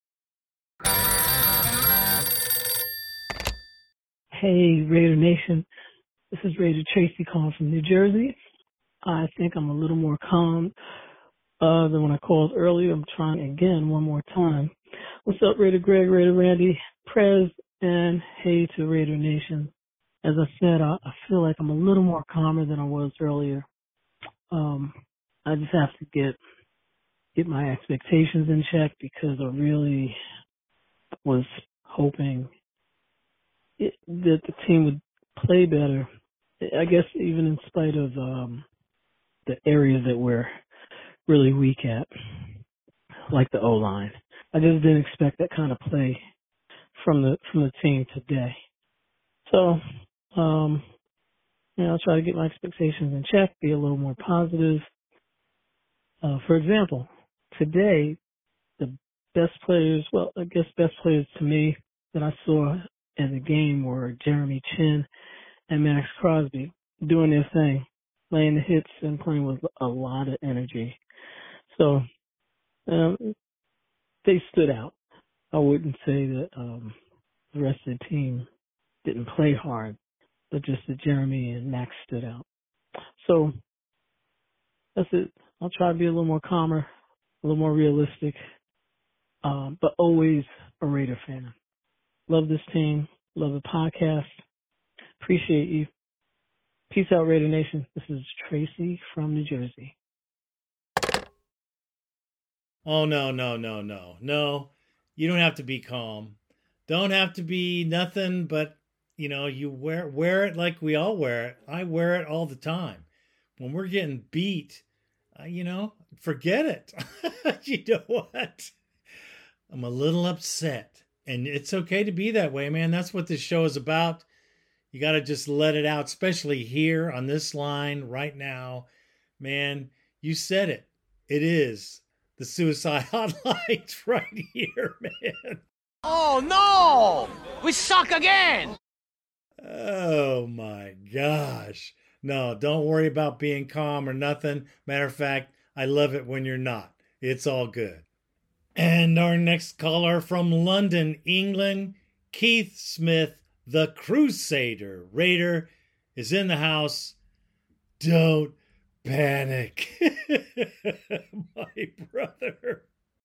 Hey, Raider Nation. This is Raider Tracy calling from New Jersey. I think I'm a little more calm uh, than when I called earlier. I'm trying again one more time. What's up, Raider Greg, Raider Randy, Prez, and hey to Raider Nation. As I said, I, I feel like I'm a little more calmer than I was earlier. Um, I just have to get get my expectations in check because I really was hoping it, that the team would play better. I guess even in spite of um, the areas that we're really weak at, like the O-line. I just didn't expect that kind of play from the from the team today. So, um, you know, I'll try to get my expectations in check, be a little more positive. Uh, for example, today, the best players, well, I guess best players to me that I saw in the game were Jeremy Chin and Max Crosby doing their thing, laying the hits and playing with a lot of energy. So, um, they stood out. I wouldn't say that um, the rest of the team didn't play hard, but just that Jeremy and Max stood out. So that's it. I'll try to be a little more calmer, a little more realistic, um, but always a Raider fan. Love this team. Love the podcast. Appreciate you. Peace out, Raider Nation. This is Tracy from New Jersey. Oh, no, no, no, no. No, you don't have to be calm. Don't have to be nothing but, you know, you wear wear it like we all wear it. I wear it all the time. When we're getting beat, uh, you know, forget it. You know what? I'm a little upset. And it's okay to be that way, man. That's what this show is about. You got to just let it out, especially here on this line right now. Man, you said it. It is the suicide hotline right here, man. Oh no! We suck again! Oh my gosh. No, don't worry about being calm or nothing. Matter of fact, I love it when you're not. It's all good. And our next caller from London, England, Keith Smith, the Crusader Raider, is in the house. Don't panic, my brother.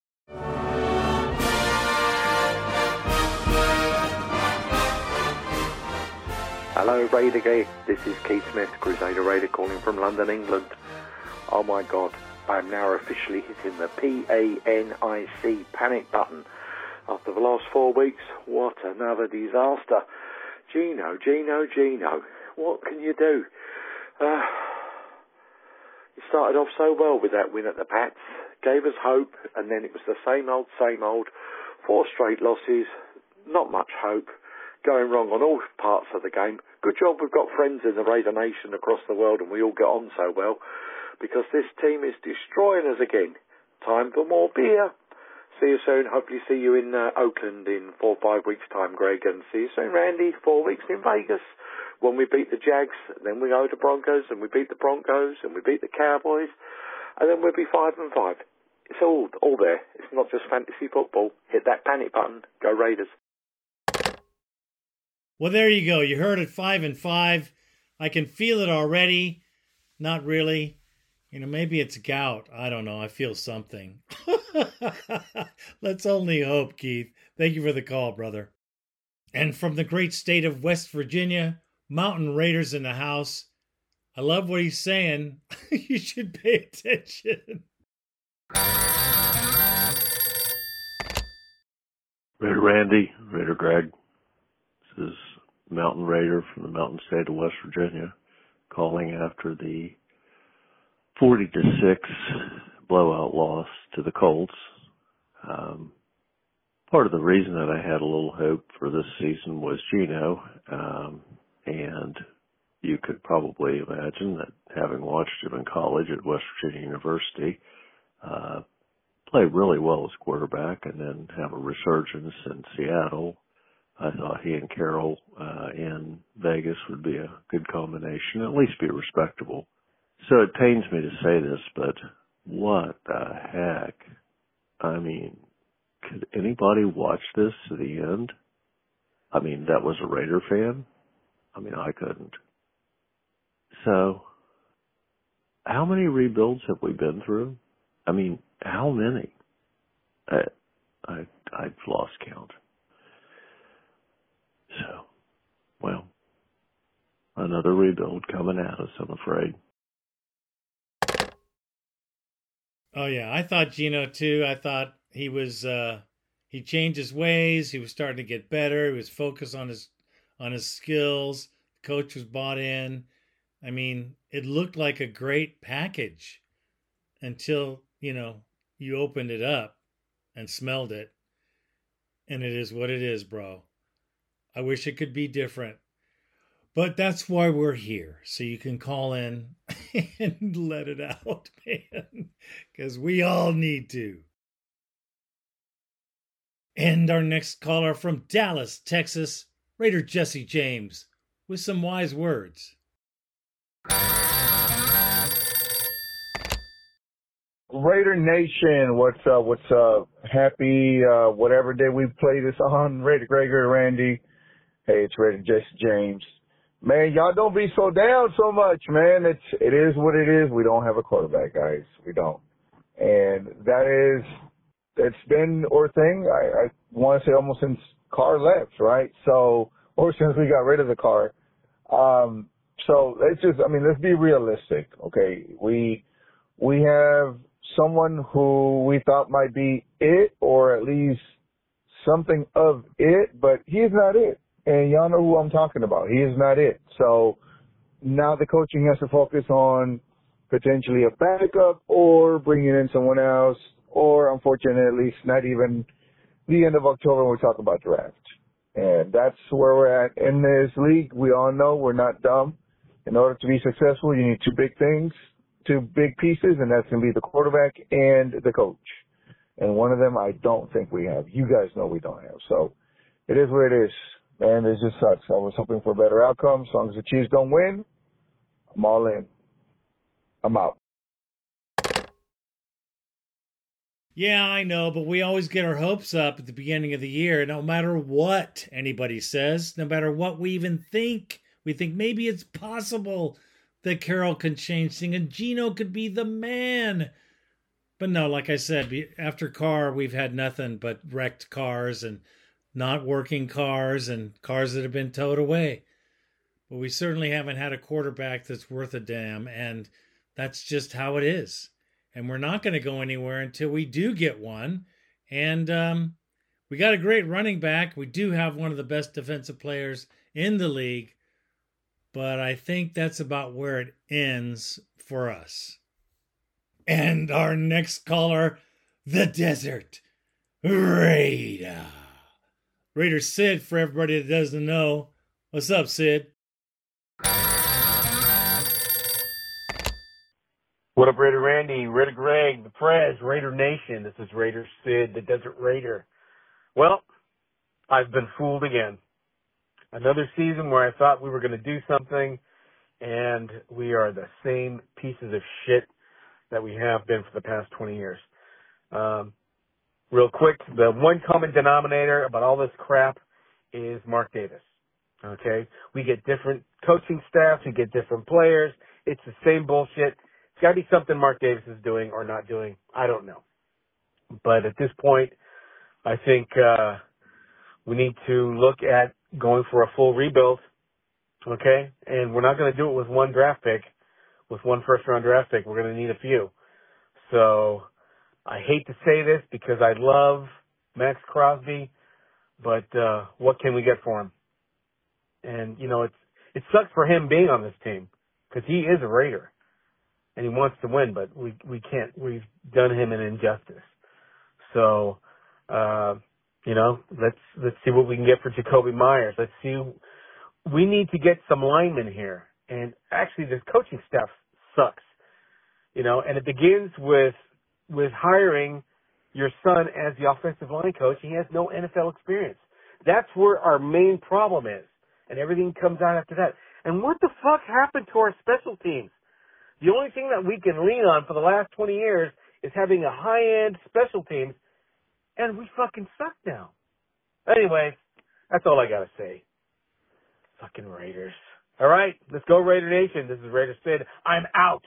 Hello, Raider Gate. This is Keith Smith, Crusader Raider, calling from London, England. Oh my God, I'm now officially hitting the P A N I C panic button. After the last four weeks, what another disaster. Gino, Gino, Gino, what can you do? Uh, you started off so well with that win at the Pats, gave us hope, and then it was the same old, same old. Four straight losses, not much hope, going wrong on all parts of the game. Good job we've got friends in the Raider Nation across the world and we all get on so well, because this team is destroying us again. Time for more beer. See you soon. Hopefully see you in uh, Oakland in four or five weeks' time, Greg. And see you soon, Randy. Four weeks in Vegas. When we beat the Jags, then we go to Broncos, and we beat the Broncos, and we beat the Cowboys, and then we'll be five and five. It's all all there. It's not just fantasy football. Hit that panic button. Go Raiders. Well, there you go. You heard it, five and five. I can feel it already. Not really. You know, maybe it's gout. I don't know. I feel something. Let's only hope, Keith. Thank you for the call, brother. And from the great state of West Virginia, Mountain Raiders in the house. I love what he's saying. You should pay attention. Raider Randy, Raider Greg. This is Mountain Raider from the mountain state of West Virginia, calling after the forty to six blowout loss to the Colts. Um, part of the reason that I had a little hope for this season was Gino, um, and you could probably imagine that having watched him in college at West Virginia University, uh, play really well as quarterback and then have a resurgence in Seattle. I thought he and Carroll uh, in Vegas would be a good combination, at least be respectable. So it pains me to say this, but what the heck? I mean, could anybody watch this to the end? I mean, that was a Raider fan? I mean, I couldn't. So, how many rebuilds have we been through? I mean, how many? I, I, I've lost count. So, well, another rebuild coming at us, I'm afraid. Oh, yeah. I thought Gino, too. I thought he was, uh, he changed his ways. He was starting to get better. He was focused on his, on his skills. The coach was bought in. I mean, it looked like a great package until, you know, you opened it up and smelled it. And it is what it is, bro. I wish it could be different. But that's why we're here. So you can call in and let it out, man. Because we all need to. And our next caller from Dallas, Texas, Raider Jesse James, with some wise words. Raider Nation, what's up? What's up? Happy uh, whatever day we play this on. Raider Gregory, Randy. Hey, it's Raider Jason James. Man, y'all don't be so down so much, man. It's it is what it is. We don't have a quarterback, guys. We don't, and that is it's been our thing. I, I want to say almost since Carr left, right? So, or since we got rid of the car. Um, so let's just, I mean, let's be realistic, okay? We we have someone who we thought might be it, or at least something of it, but he's not it. And y'all know who I'm talking about. He is not it. So now the coaching has to focus on potentially a backup or bringing in someone else, or unfortunately, at least not even the end of October when we talk about draft. And that's where we're at in this league. We all know we're not dumb. In order to be successful, you need two big things, two big pieces, and that's going to be the quarterback and the coach. And one of them I don't think we have. You guys know we don't have. So it is what it is. And it just sucks. I was hoping for a better outcome. As long as the Chiefs don't win, I'm all in. I'm out. Yeah, I know, but we always get our hopes up at the beginning of the year, no matter what anybody says, no matter what we even think. We think maybe it's possible that Carroll can change things and Geno could be the man. But no, like I said, after Carr, we've had nothing but wrecked cars and not working cars and cars that have been towed away. But we certainly haven't had a quarterback that's worth a damn, and that's just how it is. And we're not going to go anywhere until we do get one. And um, we got a great running back. We do have one of the best defensive players in the league. But I think that's about where it ends for us. And our next caller, the Desert Raider. Raider Sid, for everybody that doesn't know. What's up, Sid? What up, Raider Randy, Raider Greg, the Prez, Raider Nation. This is Raider Sid, the Desert Raider. Well, I've been fooled again. Another season where I thought we were going to do something, and we are the same pieces of shit that we have been for the past twenty years. Um, real quick, the one common denominator about all this crap is Mark Davis. Okay? We get different coaching staffs, we get different players. It's the same bullshit. It's got to be something Mark Davis is doing or not doing. I don't know. But at this point, I think uh, we need to look at going for a full rebuild, okay? And we're not going to do it with one draft pick, with one first-round draft pick. We're going to need a few. So I hate to say this because I love Max Crosby, but uh, what can we get for him? And, you know, it's it sucks for him being on this team because he is a Raider, and he wants to win, but we we can't. We've done him an injustice. So, uh You know, let's let's see what we can get for Jacoby Myers. Let's see. We need to get some linemen here. And actually, this coaching staff sucks. You know, and it begins with with hiring your son as the offensive line coach. He has no N F L experience. That's where our main problem is. And everything comes out after that. And what the fuck happened to our special teams? The only thing that we can lean on for the last twenty years is having a high-end special teams. And we fucking suck now. Anyway, that's all I got to say. Fucking Raiders. All right, let's go Raider Nation. This is Raider Sid. I'm out.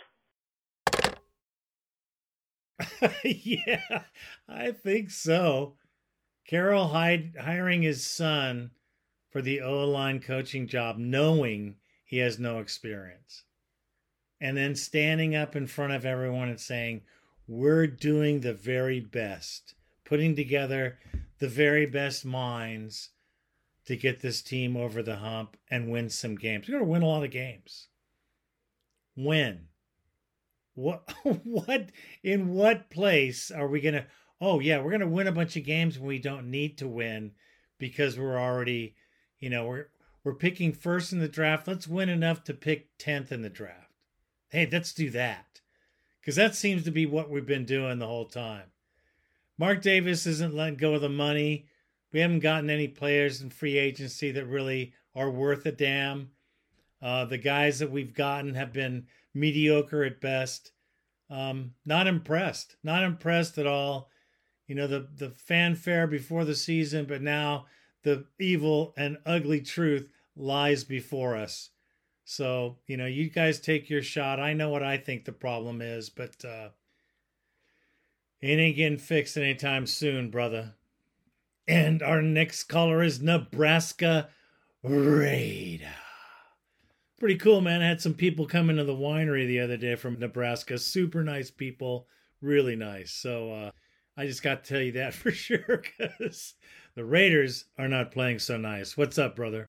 Yeah, I think so. Carroll hide, hiring his son for the O-line coaching job, knowing he has no experience. And then standing up in front of everyone and saying, we're doing the very best. Putting together the very best minds to get this team over the hump and win some games. We're going to win a lot of games. Win. What, what, in what place are we going to, oh yeah, we're going to win a bunch of games when we don't need to win because we're already, you know, we're, we're picking first in the draft. Let's win enough to pick tenth in the draft. Hey, let's do that. Because that seems to be what we've been doing the whole time. Mark Davis isn't letting go of the money. We haven't gotten any players in free agency that really are worth a damn. Uh, the guys that we've gotten have been mediocre at best. Um, not impressed. Not impressed at all. You know, the, the fanfare before the season, but now the evil and ugly truth lies before us. So, you know, you guys take your shot. I know what I think the problem is, but uh, it ain't getting fixed anytime soon, brother. And our next caller is Nebraska Raider. Pretty cool, man. I had some people come into the winery the other day from Nebraska. Super nice people. Really nice. So uh, I just got to tell you that for sure, because the Raiders are not playing so nice. What's up, brother?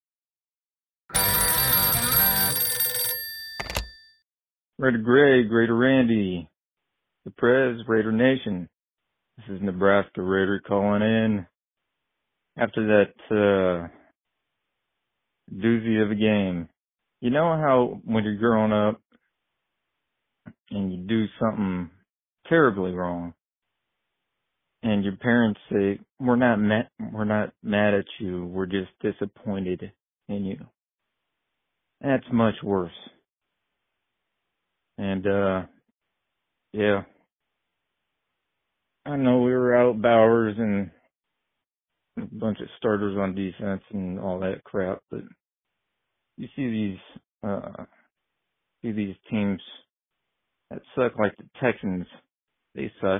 Raider Greg, Raider Randy, the Prez, Raider Nation. This is Nebraska Raider calling in after that uh, doozy of a game. You know how when you're growing up and you do something terribly wrong, and your parents say, "We're not mad, we're not mad at you. We're just disappointed in you." That's much worse. And uh, yeah, I know we were out Bowers and a bunch of starters on defense and all that crap, but you see these uh, see these teams that suck like the Texans. They suck.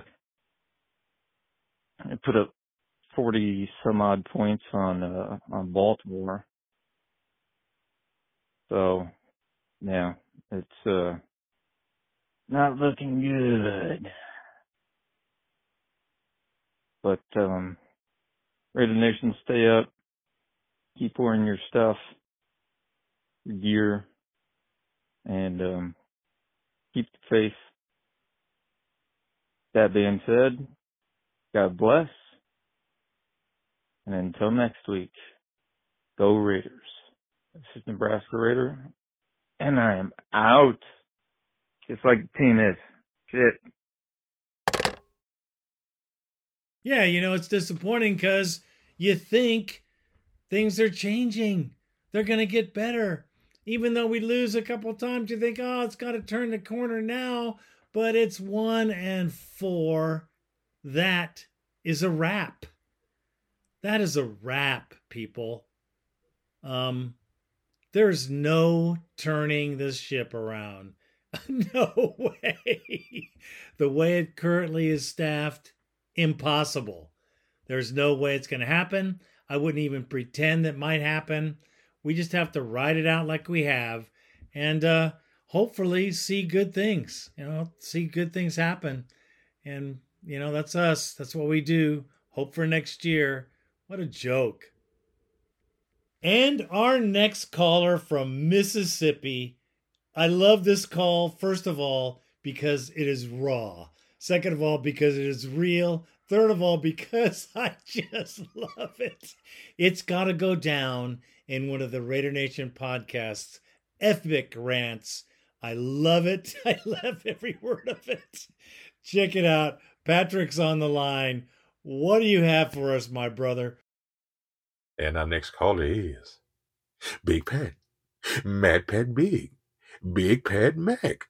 They put up forty some odd points on uh, on Baltimore. So yeah, it's uh, not looking good. But um, Raider Nation, stay up. Keep wearing your stuff, your gear, and um, keep the faith. That being said, God bless. And until next week, go Raiders. This is Nebraska Raider, and I am out. Just like the team is. Shit. Yeah, you know, it's disappointing because you think things are changing. They're going to get better. Even though we lose a couple times, you think, oh, it's got to turn the corner now. But it's one and four. That is a wrap. That is a wrap, people. Um, there's no turning this ship around. No way. The way it currently is staffed, impossible. There's no way it's going to happen. I wouldn't even pretend that might happen. We just have to ride it out like we have and uh, hopefully see good things, you know, see good things happen. And, you know, that's us. That's what we do. Hope for next year. What a joke. And our next caller from Mississippi. I love this call, first of all, because it is raw. Second of all, because it is real. Third of all, because I just love it. It's got to go down in one of the Raider Nation podcasts' epic rants. I love it. I love every word of it. Check it out. Patrick's on the line. What do you have for us, my brother? And our next caller is Big Pat. Mad Pat Big. Big Pat Mac.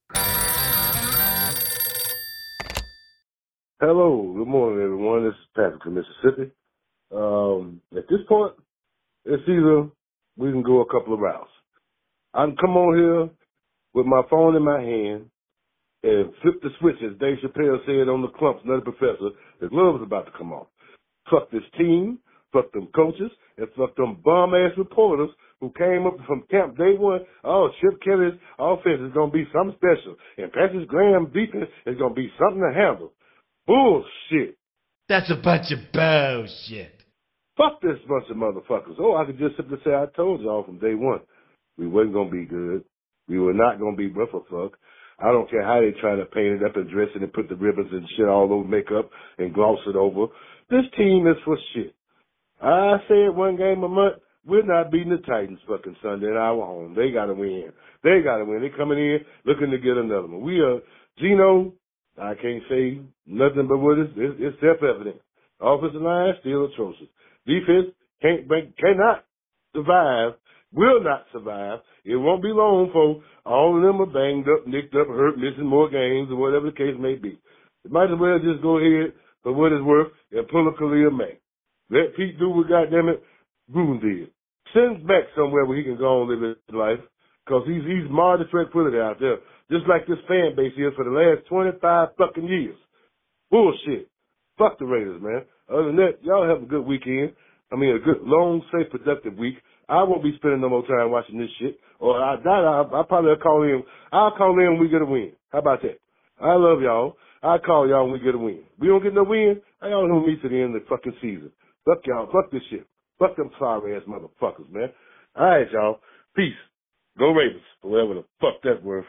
Hello, good morning, everyone. This is Patrick from Mississippi. Um, at this point, it's either we can go a couple of routes. I can come on here with my phone in my hand and flip the switch, as Dave Chappelle said on the Clumps, Nutty Professor. The glove's about to come off. Fuck this team, fuck them coaches, and fuck them bum-ass reporters who came up from camp day one. Oh, Chip Kelly's offense is going to be something special, and Patrick Graham's defense is going to be something to handle. Bullshit. That's a bunch of bullshit. Fuck this bunch of motherfuckers. Oh, I could just simply say I told y'all from day one. We wasn't going to be good. We were not going to be rough or fuck. I don't care how they try to paint it up and dress it and put the ribbons and shit all over makeup and gloss it over. This team is for shit. I said one game a month, we're not beating the Titans fucking Sunday at our home. They got to win. They got to win. They coming in looking to get another one. We are, Gino, I can't say nothing but what is, it's, it's self-evident. Offensive line still atrocious. Defense can't break, cannot survive will not survive. It won't be long for all of them are banged up, nicked up, hurt, missing more games, or whatever the case may be. You might as well just go ahead for what it's worth and pull a Khalil Mack. Let Pete do what, goddammit, Gruden did. Send him back somewhere where he can go on and live his life, because he's, he's marred the threat put it out there, just like this fan base is for the last twenty-five fucking years. Bullshit. Fuck the Raiders, man. Other than that, y'all have a good weekend. I mean, a good, long, safe, productive week. I won't be spending no more time watching this shit. Or I doubt I'll, I'll probably call in. I'll call in when we get a win. How about that? I love y'all. I'll call y'all when we get a win. We don't get no win, I y'all don't meet to the end of the fucking season. Fuck y'all. Fuck this shit. Fuck them sorry ass motherfuckers, man. All right, y'all. Peace. Go Ravens. Whatever the fuck that's worth.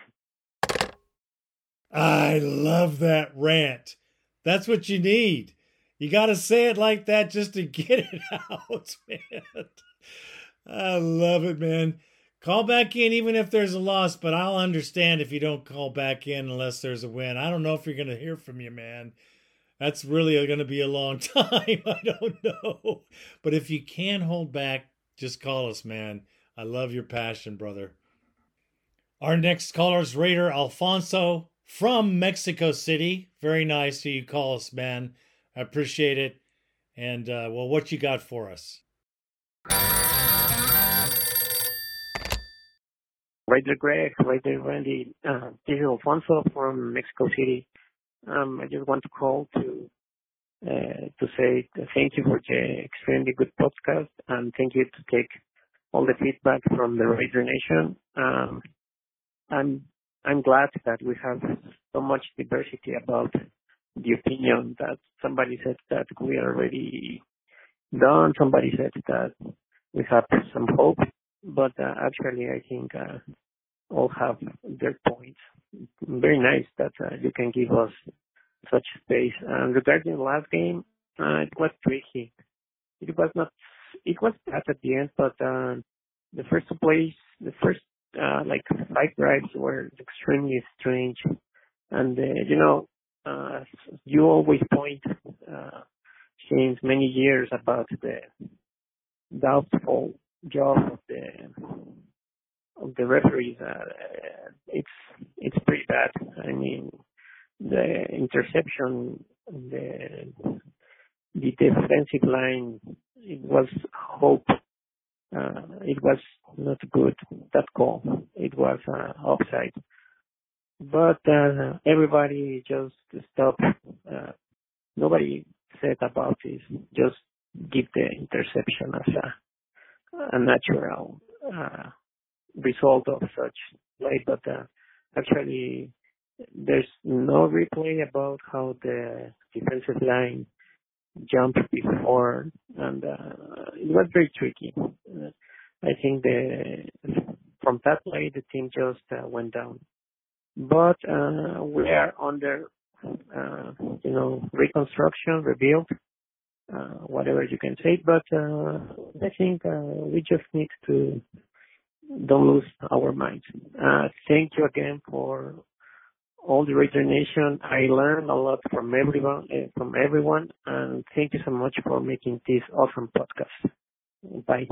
I love that rant. That's what you need. You got to say it like that just to get it out, man. I love it, man. Call back in even if there's a loss, but I'll understand if you don't call back in unless there's a win. I don't know if you're going to hear from you, man. That's really going to be a long time. I don't know. But if you can hold back, just call us, man. I love your passion, brother. Our next caller is Raider Alfonso from Mexico City. Very nice that you call us, man. I appreciate it. And, uh, well, what you got for us? Raider Greg, Raider Randy, uh, this is Alfonso from Mexico City. Um, I just want to call to uh, to say thank you for the extremely good podcast, and thank you to take all the feedback from the Raider Nation. Um, I'm I'm glad that we have so much diversity about the opinion. That somebody said that we are already done. Somebody said that we have some hope, but uh, actually I think uh, all have their points. Very nice that uh, you can give us such space. And regarding the last game, uh, it was tricky. It was not. It was bad at the end, but uh, the first two plays, the first uh, like five drives were extremely strange. And uh, you know, uh, you always point uh, since many years about the doubtful job of the of the referees. Uh, it's it's pretty bad. I mean, the interception, the the defensive line, it was hope. Uh, it was not good, that call. It was uh, offside. But uh, everybody just stopped. Uh, nobody said about this. Just give the interception as a, a natural uh, result of such play. But uh, actually, there's no replay about how the defensive line jumped before, and uh, it was very tricky. Uh, I think the from that play, the team just uh, went down. But uh, we are under, uh, you know, reconstruction, rebuild, uh, whatever you can say. But uh, I think uh, we just need to don't lose our minds. Uh, thank you again for all the Raider Nation. I learned a lot from everyone, uh, from everyone, and thank you so much for making this awesome podcast. Bye.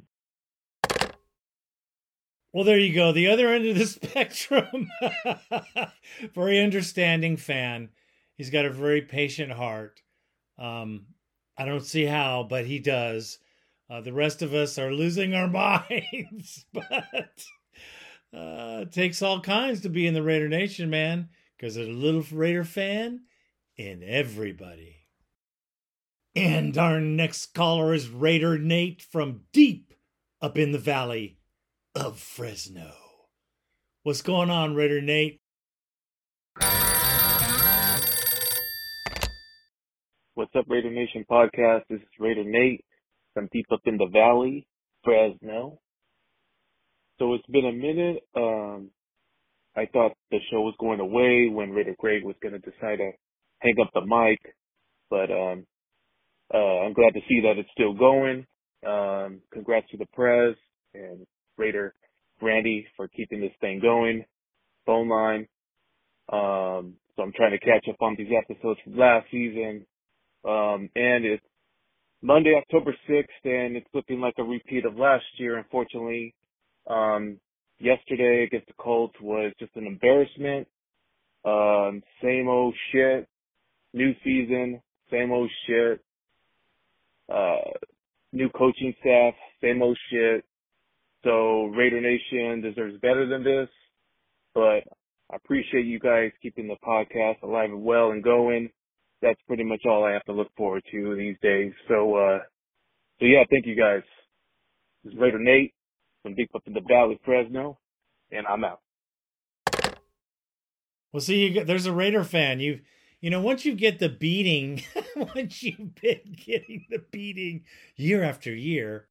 Well, there you go. The other end of the spectrum. Very understanding fan. He's got a very patient heart. Um, I don't see how, but he does. Uh, the rest of us are losing our minds. But uh, it takes all kinds to be in the Raider Nation, man. Because there's a little Raider fan in everybody. And our next caller is Raider Nate from deep up in the valley of Fresno. What's going on, Raider Nate? What's up, Raider Nation podcast? This is Raider Nate from deep up in the valley, Fresno. So it's been a minute. Um, I thought the show was going away when Raider Greg was going to decide to hang up the mic, but um, uh, I'm glad to see that it's still going. Um, congrats to the Prez and Raider Randy for keeping this thing going. Phone line. Um, so I'm trying to catch up on these episodes from last season. Um, and it's Monday, October sixth, and it's looking like a repeat of last year, unfortunately. Um, yesterday against the Colts was just an embarrassment. Um, same old shit. New season, same old shit. Uh, new coaching staff, same old shit. So Raider Nation deserves better than this, but I appreciate you guys keeping the podcast alive and well and going. That's pretty much all I have to look forward to these days. So, uh, so yeah, thank you guys. This is Raider Nate from Deep Up in the Valley, Fresno, and I'm out. Well, see, you get, there's a Raider fan. You, you know, once you get the beating, once you've been getting the beating year after year,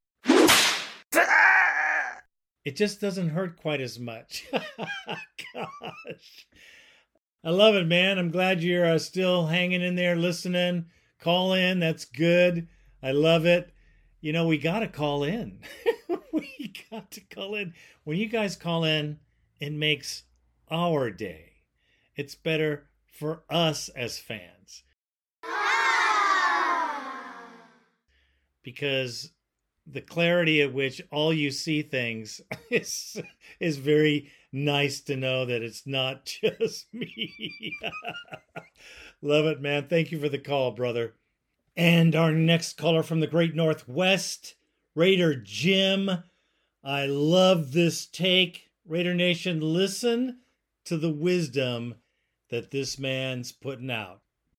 it just doesn't hurt quite as much. Gosh. I love it, man. I'm glad you're uh, still hanging in there, listening. Call in. That's good. I love it. You know, we got to call in. We got to call in. When you guys call in, it makes our day. It's better for us as fans. Because the clarity at which all you see things is, is very nice to know that it's not just me. Love it, man. Thank you for the call, brother. And our next caller from the great Northwest, Raider Jim. I love this take. Raider Nation, listen to the wisdom that this man's putting out.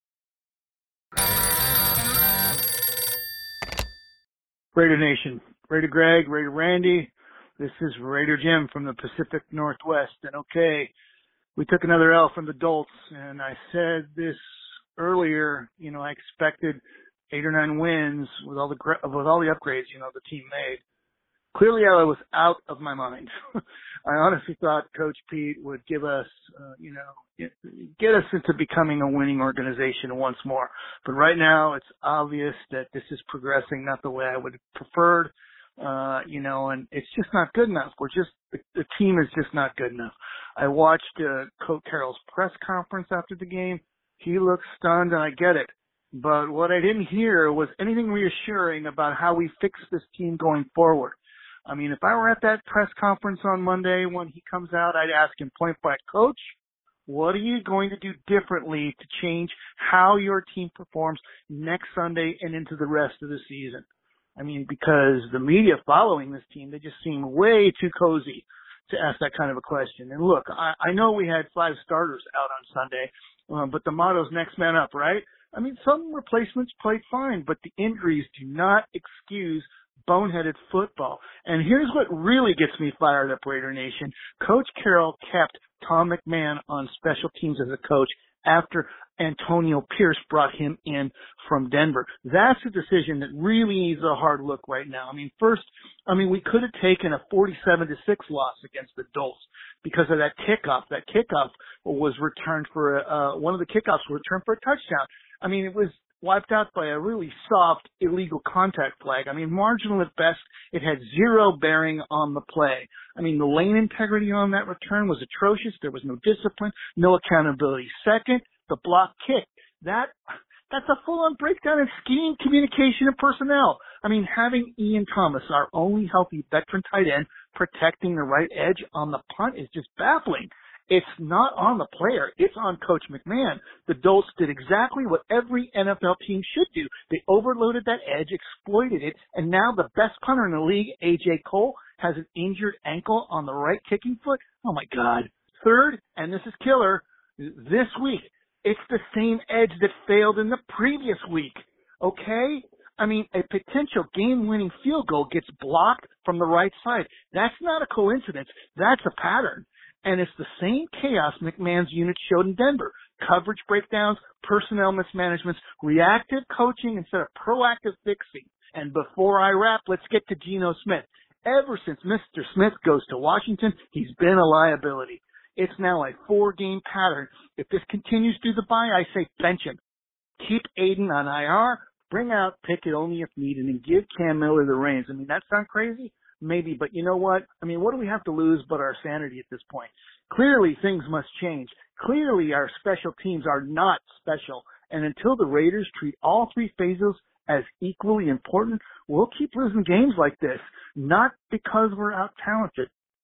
Raider Nation, Raider Greg, Raider Randy, this is Raider Jim from the Pacific Northwest. And okay, we took another L from the Dolts, and I said this earlier, you know, I expected eight or nine wins with all the with all the upgrades, you know, the team made. Clearly, I was out of my mind. I honestly thought Coach Pete would give us, uh, you know, get us into becoming a winning organization once more. But right now, it's obvious that this is progressing not the way I would have preferred, uh, you know, and it's just not good enough. We're just, the, the team is just not good enough. I watched uh, Coach Carroll's press conference after the game. He looked stunned, and I get it. But what I didn't hear was anything reassuring about how we fix this team going forward. I mean, if I were at that press conference on Monday when he comes out, I'd ask him point blank, Coach, what are you going to do differently to change how your team performs next Sunday and into the rest of the season? I mean, because the media following this team, they just seem way too cozy to ask that kind of a question. And look, I, I know we had five starters out on Sunday, um, but the motto's next man up, right? I mean, some replacements played fine, but the injuries do not excuse boneheaded football. And here's what really gets me fired up, Raider Nation. Coach Carroll kept Tom McMahon on special teams as a coach after Antonio Pierce brought him in from Denver. That's a decision that really needs a hard look right now. I mean, first, I mean, we could have taken a forty-seven to six loss against the Dolts because of that kickoff. That kickoff was returned for, uh, one of the kickoffs was returned for a touchdown. I mean, it was wiped out by a really soft illegal contact flag. I mean, marginal at best. It had zero bearing on the play. I mean, the lane integrity on that return was atrocious. There was no discipline, no accountability. Second, the block kick. That, that's a full-on breakdown in scheme, communication, and personnel. I mean, having Ian Thomas, our only healthy veteran tight end, protecting the right edge on the punt is just baffling. It's not on the player. It's on Coach McMahon. The Dolts did exactly what every N F L team should do. They overloaded that edge, exploited it, and now the best punter in the league, A J Cole, has an injured ankle on the right kicking foot. Oh, my God. Third, and this is killer, this week, it's the same edge that failed in the previous week. Okay? I mean, a potential game-winning field goal gets blocked from the right side. That's not a coincidence. That's a pattern. And it's the same chaos McMahon's unit showed in Denver. Coverage breakdowns, personnel mismanagements, reactive coaching instead of proactive fixing. And before I wrap, let's get to Geno Smith. Ever since Mister Smith goes to Washington, he's been a liability. It's now a four-game pattern. If this continues through the bye, I say bench him. Keep Aiden on I R, bring out Pickett only if needed, and give Cam Miller the reins. I mean, that sound crazy? Maybe, but you know what? I mean, what do we have to lose but our sanity at this point? Clearly, things must change. Clearly, our special teams are not special. And until the Raiders treat all three phases as equally important, we'll keep losing games like this. Not because we're out-talented,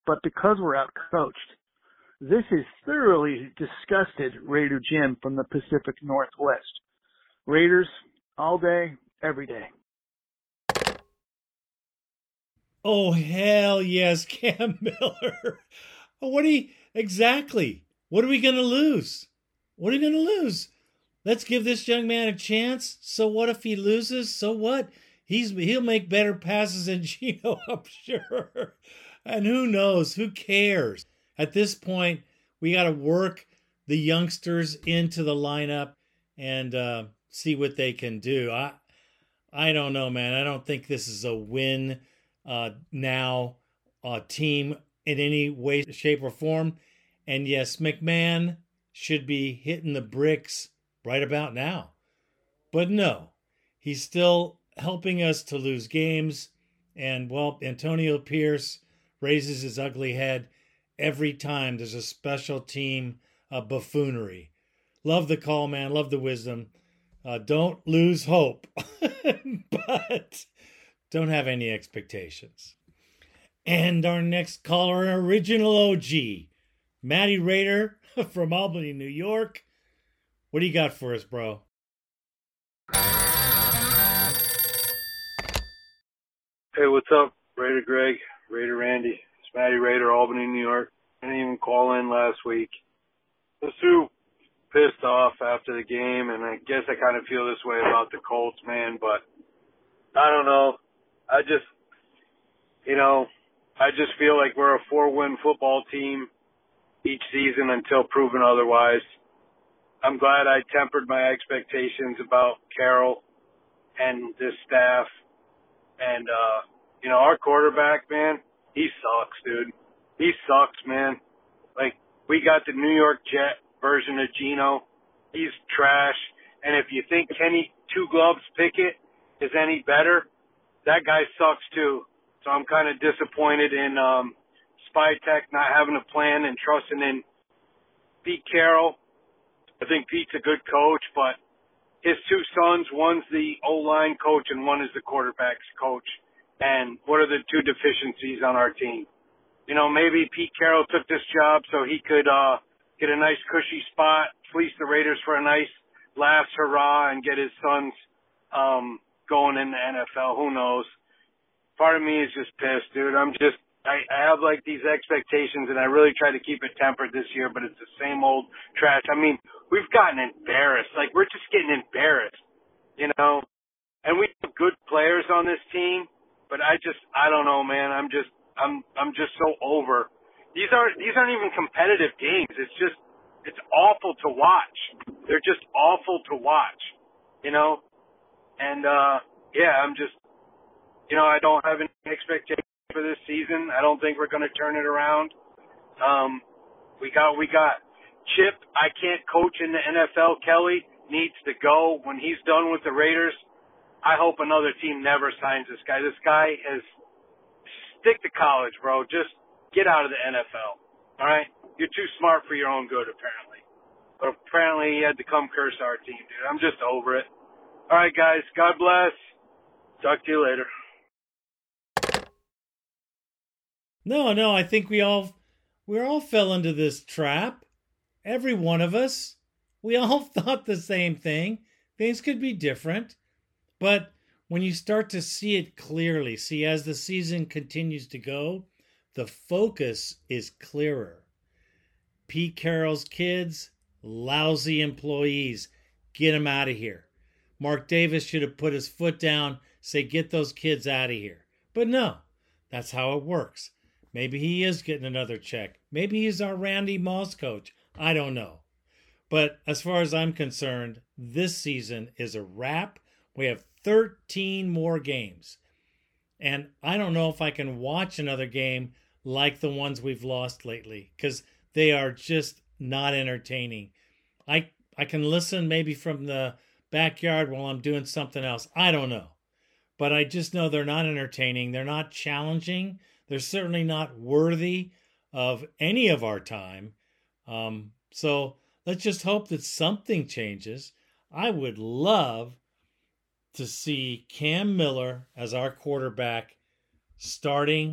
but because we're outcoached. This is thoroughly disgusted Raider Jim from the Pacific Northwest. Raiders, all day, every day. Oh, hell yes, Cam Miller. What are you, exactly. What are we going to lose? What are we going to lose? Let's give this young man a chance. So what if he loses? So what? He's He'll make better passes than Gino, I'm sure. And who knows? Who cares? At this point, we got to work the youngsters into the lineup and uh, see what they can do. I I don't know, man. I don't think this is a win uh, now uh, team in any way, shape, or form. And yes, McMahon should be hitting the bricks right about now. But no, he's still helping us to lose games. And, well, Antonio Pierce raises his ugly head every time there's a special team uh, buffoonery. Love the call, man. Love the wisdom. Uh, don't lose hope, but don't have any expectations. And our next caller, original O G, Matty Raider from Albany, New York. What do you got for us, bro? Hey, what's up, Raider Greg, Raider Randy? It's Matty Raider, Albany, New York. I didn't even call in last week. I was too pissed off after the game, and I guess I kind of feel this way about the Colts, man, but I don't know. I just, you know, I just feel like we're a four-win football team each season until proven otherwise. I'm glad I tempered my expectations about Carroll and this staff. And, uh, you know, our quarterback, man, he sucks, dude. He sucks, man. Like, we got the New York Jet version of Geno. He's trash. And if you think Kenny Two Gloves Pickett is any better, that guy sucks too. So I'm kind of disappointed in um, Spytech not having a plan and trusting in Pete Carroll. I think Pete's a good coach, but his two sons, one's the O-line coach and one is the quarterback's coach. And what are the two deficiencies on our team? You know, maybe Pete Carroll took this job so he could uh, get a nice cushy spot, fleece the Raiders for a nice last hurrah, and get his sons um, going in the N F L. Who knows? Part of me is just pissed, dude. I'm just, I, I have like these expectations, and I really try to keep it tempered this year, but it's the same old trash. I mean, we've gotten embarrassed. Like, we're just getting embarrassed, you know? And we have good players on this team, but I just, I don't know, man. I'm just, I'm, I'm just so over. These aren't, these aren't even competitive games. It's just, it's awful to watch. They're just awful to watch, you know? And, uh, yeah, I'm just, you know, I don't have any expectations for this season. I don't think we're going to turn it around. Um, we got, we got Chip. I can't coach in the N F L. Kelly needs to go. When he's done with the Raiders, I hope another team never signs this guy. This guy is, stick to college, bro. Just get out of the N F L. All right? You're too smart for your own good, apparently. But apparently he had to come curse our team, dude. I'm just over it. All right, guys. God bless. Talk to you later. No, no, I think we all we all fell into this trap. Every one of us. We all thought the same thing. Things could be different. But when you start to see it clearly, see as the season continues to go, the focus is clearer. Pete Carroll's kids, lousy employees. Get them out of here. Mark Davis should have put his foot down, say, get those kids out of here. But no, that's how it works. Maybe he is getting another check. Maybe he's our Randy Moss coach. I don't know. But as far as I'm concerned, this season is a wrap. We have thirteen more games. And I don't know if I can watch another game like the ones we've lost lately, because they are just not entertaining. I I can listen maybe from the backyard while I'm doing something else. I don't know. But I just know they're not entertaining. They're not challenging. They're certainly not worthy of any of our time. Um, so let's just hope that something changes. I would love to see Cam Miller as our quarterback starting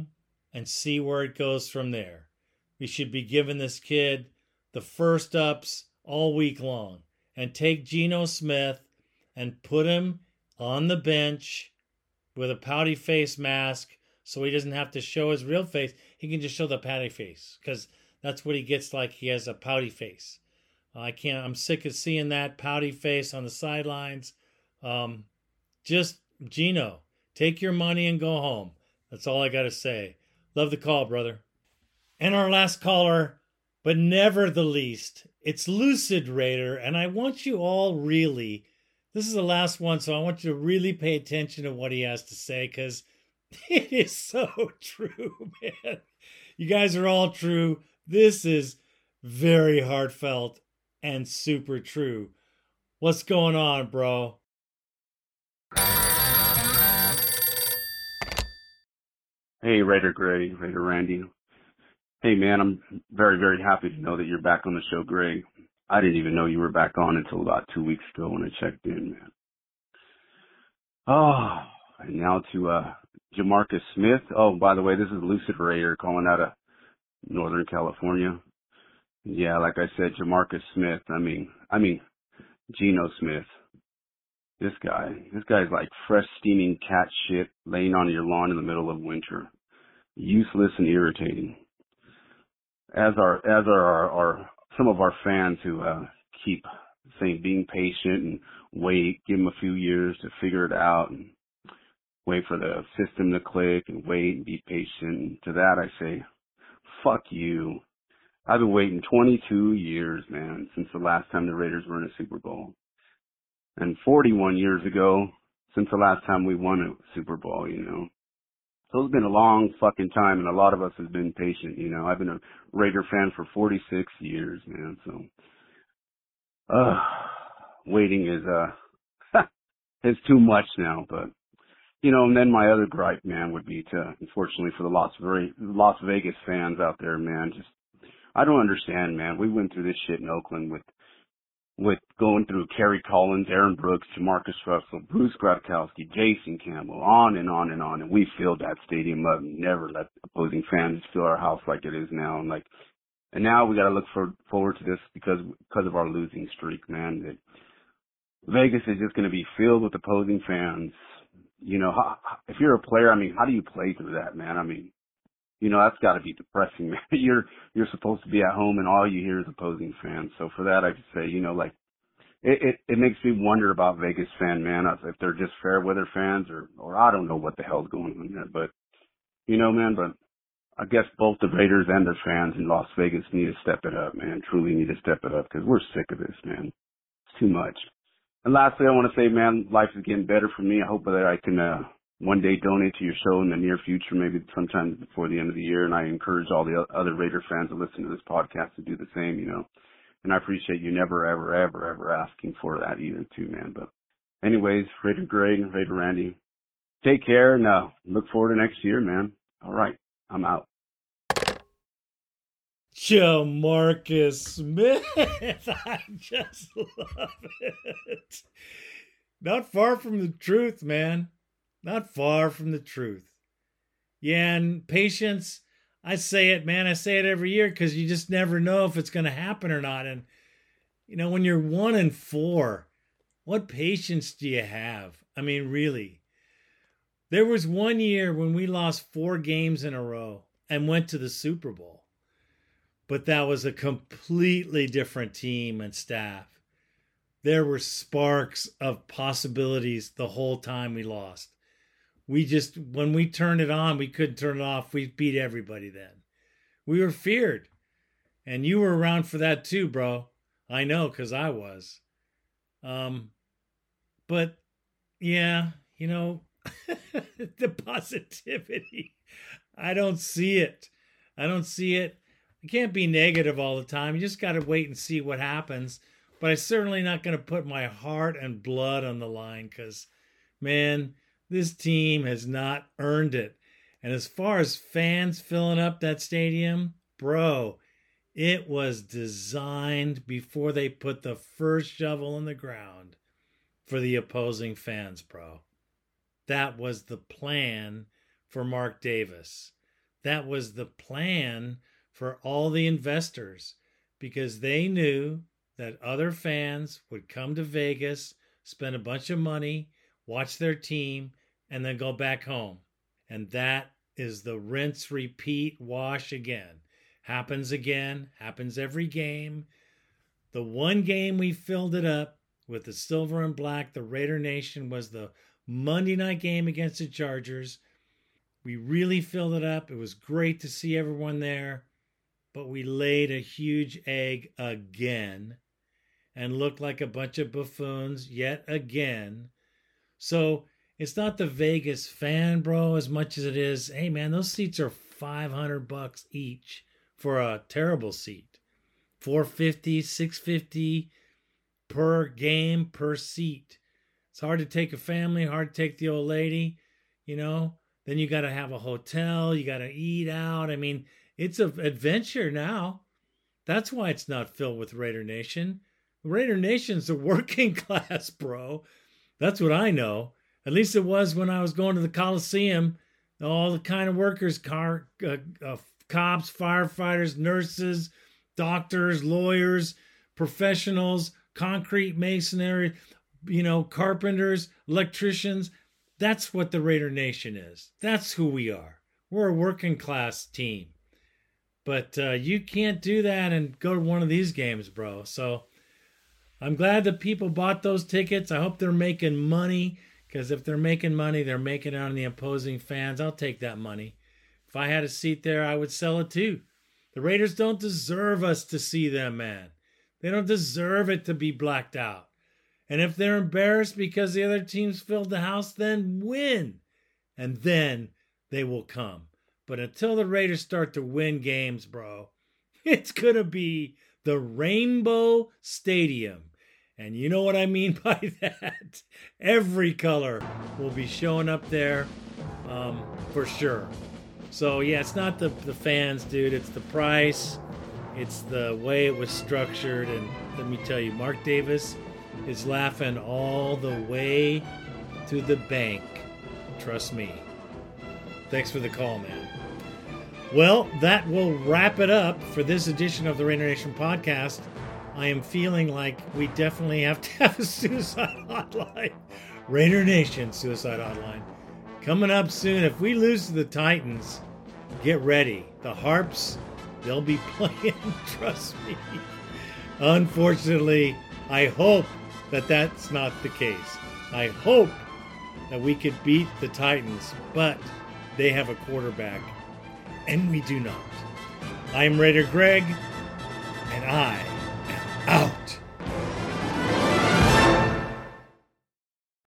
and see where it goes from there. We should be giving this kid the first ups all week long and take Geno Smith and put him on the bench with a pouty face mask so he doesn't have to show his real face. He can just show the pouty face because that's what he gets like. He has a pouty face. I can't, I'm sick of seeing that pouty face on the sidelines. Um, just, Geno, take your money and go home. That's all I got to say. Love the call, brother. And our last caller, but never the least, it's Lucid Raider. And I want you all really, this is the last one, so I want you to really pay attention to what he has to say because it is so true, man. You guys are all true. This is very heartfelt and super true. What's going on, bro? Hey, Raider Greg, Raider Randy. Hey, man, I'm very, very happy to know that you're back on the show, Greg. I didn't even know you were back on until about two weeks ago when I checked in, man. Oh, and now to uh, Jamarcus Smith. Oh, by the way, this is Lucid Raider calling out of Northern California. Yeah, like I said, Jamarcus Smith. I mean, I mean, Geno Smith. This guy, this guy's like fresh steaming cat shit laying on your lawn in the middle of winter. Useless and irritating. As are, as are our, our some of our fans who uh, keep saying being patient and wait, give them a few years to figure it out and wait for the system to click and wait and be patient. And to that I say, fuck you. I've been waiting twenty-two years, man, since the last time the Raiders were in a Super Bowl. And forty-one years ago, since the last time we won a Super Bowl, you know. So it's been a long fucking time, and a lot of us have been patient, you know. I've been a Raider fan for forty-six years, man, so. Uh, waiting is, uh, is too much now, but, you know, and then my other gripe, man, would be to, unfortunately for the Las, Las Vegas fans out there, man, just, I don't understand, man. We went through this shit in Oakland with, with going through Kerry Collins, Aaron Brooks, Jamarcus Russell, Bruce Gronkowski, Jason Campbell, on and on and on, and we filled that stadium up and never let opposing fans fill our house like it is now. And like, and now we got to look for, forward to this because because of our losing streak, man. That Vegas is just going to be filled with opposing fans. You know, how, if you're a player, I mean, how do you play through that, man? I mean, you know, that's got to be depressing, man. You're you're supposed to be at home and all you hear is opposing fans. So for that, I could say, you know, like, it, it, it makes me wonder about Vegas fan, man, if they're just fair weather fans or, or I don't know what the hell's going on there. But, you know, man, but I guess both the Raiders and their fans in Las Vegas need to step it up, man. Truly need to step it up because we're sick of this, man. It's too much. And lastly, I want to say, man, life is getting better for me. I hope that I can, uh, one day donate to your show in the near future, maybe sometime before the end of the year. And I encourage all the other Raider fans that listen to this podcast to do the same, you know. And I appreciate you never, ever, ever, ever asking for that either, too, man. But anyways, Raider Greg and Raider Randy, take care and uh, look forward to next year, man. All right, I'm out. Jamarcus Smith. I just love it. Not far from the truth, man. Not far from the truth. Yeah, and patience, I say it, man. I say it every year because you just never know if it's going to happen or not. And, you know, when you're one and four, what patience do you have? I mean, really. There was one year when we lost four games in a row and went to the Super Bowl. But that was a completely different team and staff. There were sparks of possibilities the whole time we lost. We just, when we turned it on, we couldn't turn it off. We beat everybody then. We were feared. And you were around for that too, bro. I know, because I was. Um, but, yeah, you know, the positivity, I don't see it. I don't see it. You can't be negative all the time. You just got to wait and see what happens. But I'm certainly not going to put my heart and blood on the line because, man, this team has not earned it. And as far as fans filling up that stadium, bro, it was designed before they put the first shovel in the ground for the opposing fans, bro. That was the plan for Mark Davis. that was the plan for all the investors, because they knew that other fans would come to Vegas, spend a bunch of money, watch their team, and then go back home. And that is the rinse, repeat, wash again. Happens again, happens every game. The one game we filled it up with the silver and black, the Raider Nation, was the Monday night game against the Chargers. We really filled it up. It was great to see everyone there, but we laid a huge egg again and looked like a bunch of buffoons yet again. So it's not the Vegas fan, bro, as much as it is, hey, man, those seats are five hundred bucks each for a terrible seat. four fifty, six fifty per game, per seat. It's hard to take a family, hard to take the old lady, you know. Then you got to have a hotel, you got to eat out. I mean, it's an adventure now. That's why it's not filled with Raider Nation. Raider Nation's the working class, bro. That's what I know. At least it was when I was going to the Coliseum. All the kind of workers, car, uh, uh, cops, firefighters, nurses, doctors, lawyers, professionals, concrete masonry, you know, carpenters, electricians. That's what the Raider Nation is. That's who we are. We're a working class team. But uh, you can't do that and go to one of these games, bro. So I'm glad that people bought those tickets. I hope they're making money, because if they're making money, they're making it on the opposing fans. I'll take that money. If I had a seat there, I would sell it too. The Raiders don't deserve us to see them, man. They don't deserve it to be blacked out. And if they're embarrassed because the other teams filled the house, then win. And then they will come. But until the Raiders start to win games, bro, it's going to be the Rainbow Stadium. And you know what I mean by that? Every color will be showing up there um, for sure. So, yeah, it's not the, the fans, dude. It's the price. It's the way it was structured. And let me tell you, Mark Davis is laughing all the way to the bank. Trust me. Thanks for the call, man. Well, that will wrap it up for this edition of the Raider Nation podcast. I am feeling like we definitely have to have a suicide hotline. Raider Nation suicide hotline. Coming up soon. If we lose to the Titans, get ready. The Harps, they'll be playing, trust me. Unfortunately, I hope that that's not the case. I hope that we could beat the Titans, but they have a quarterback, and we do not. I'm Raider Greg, and I am out.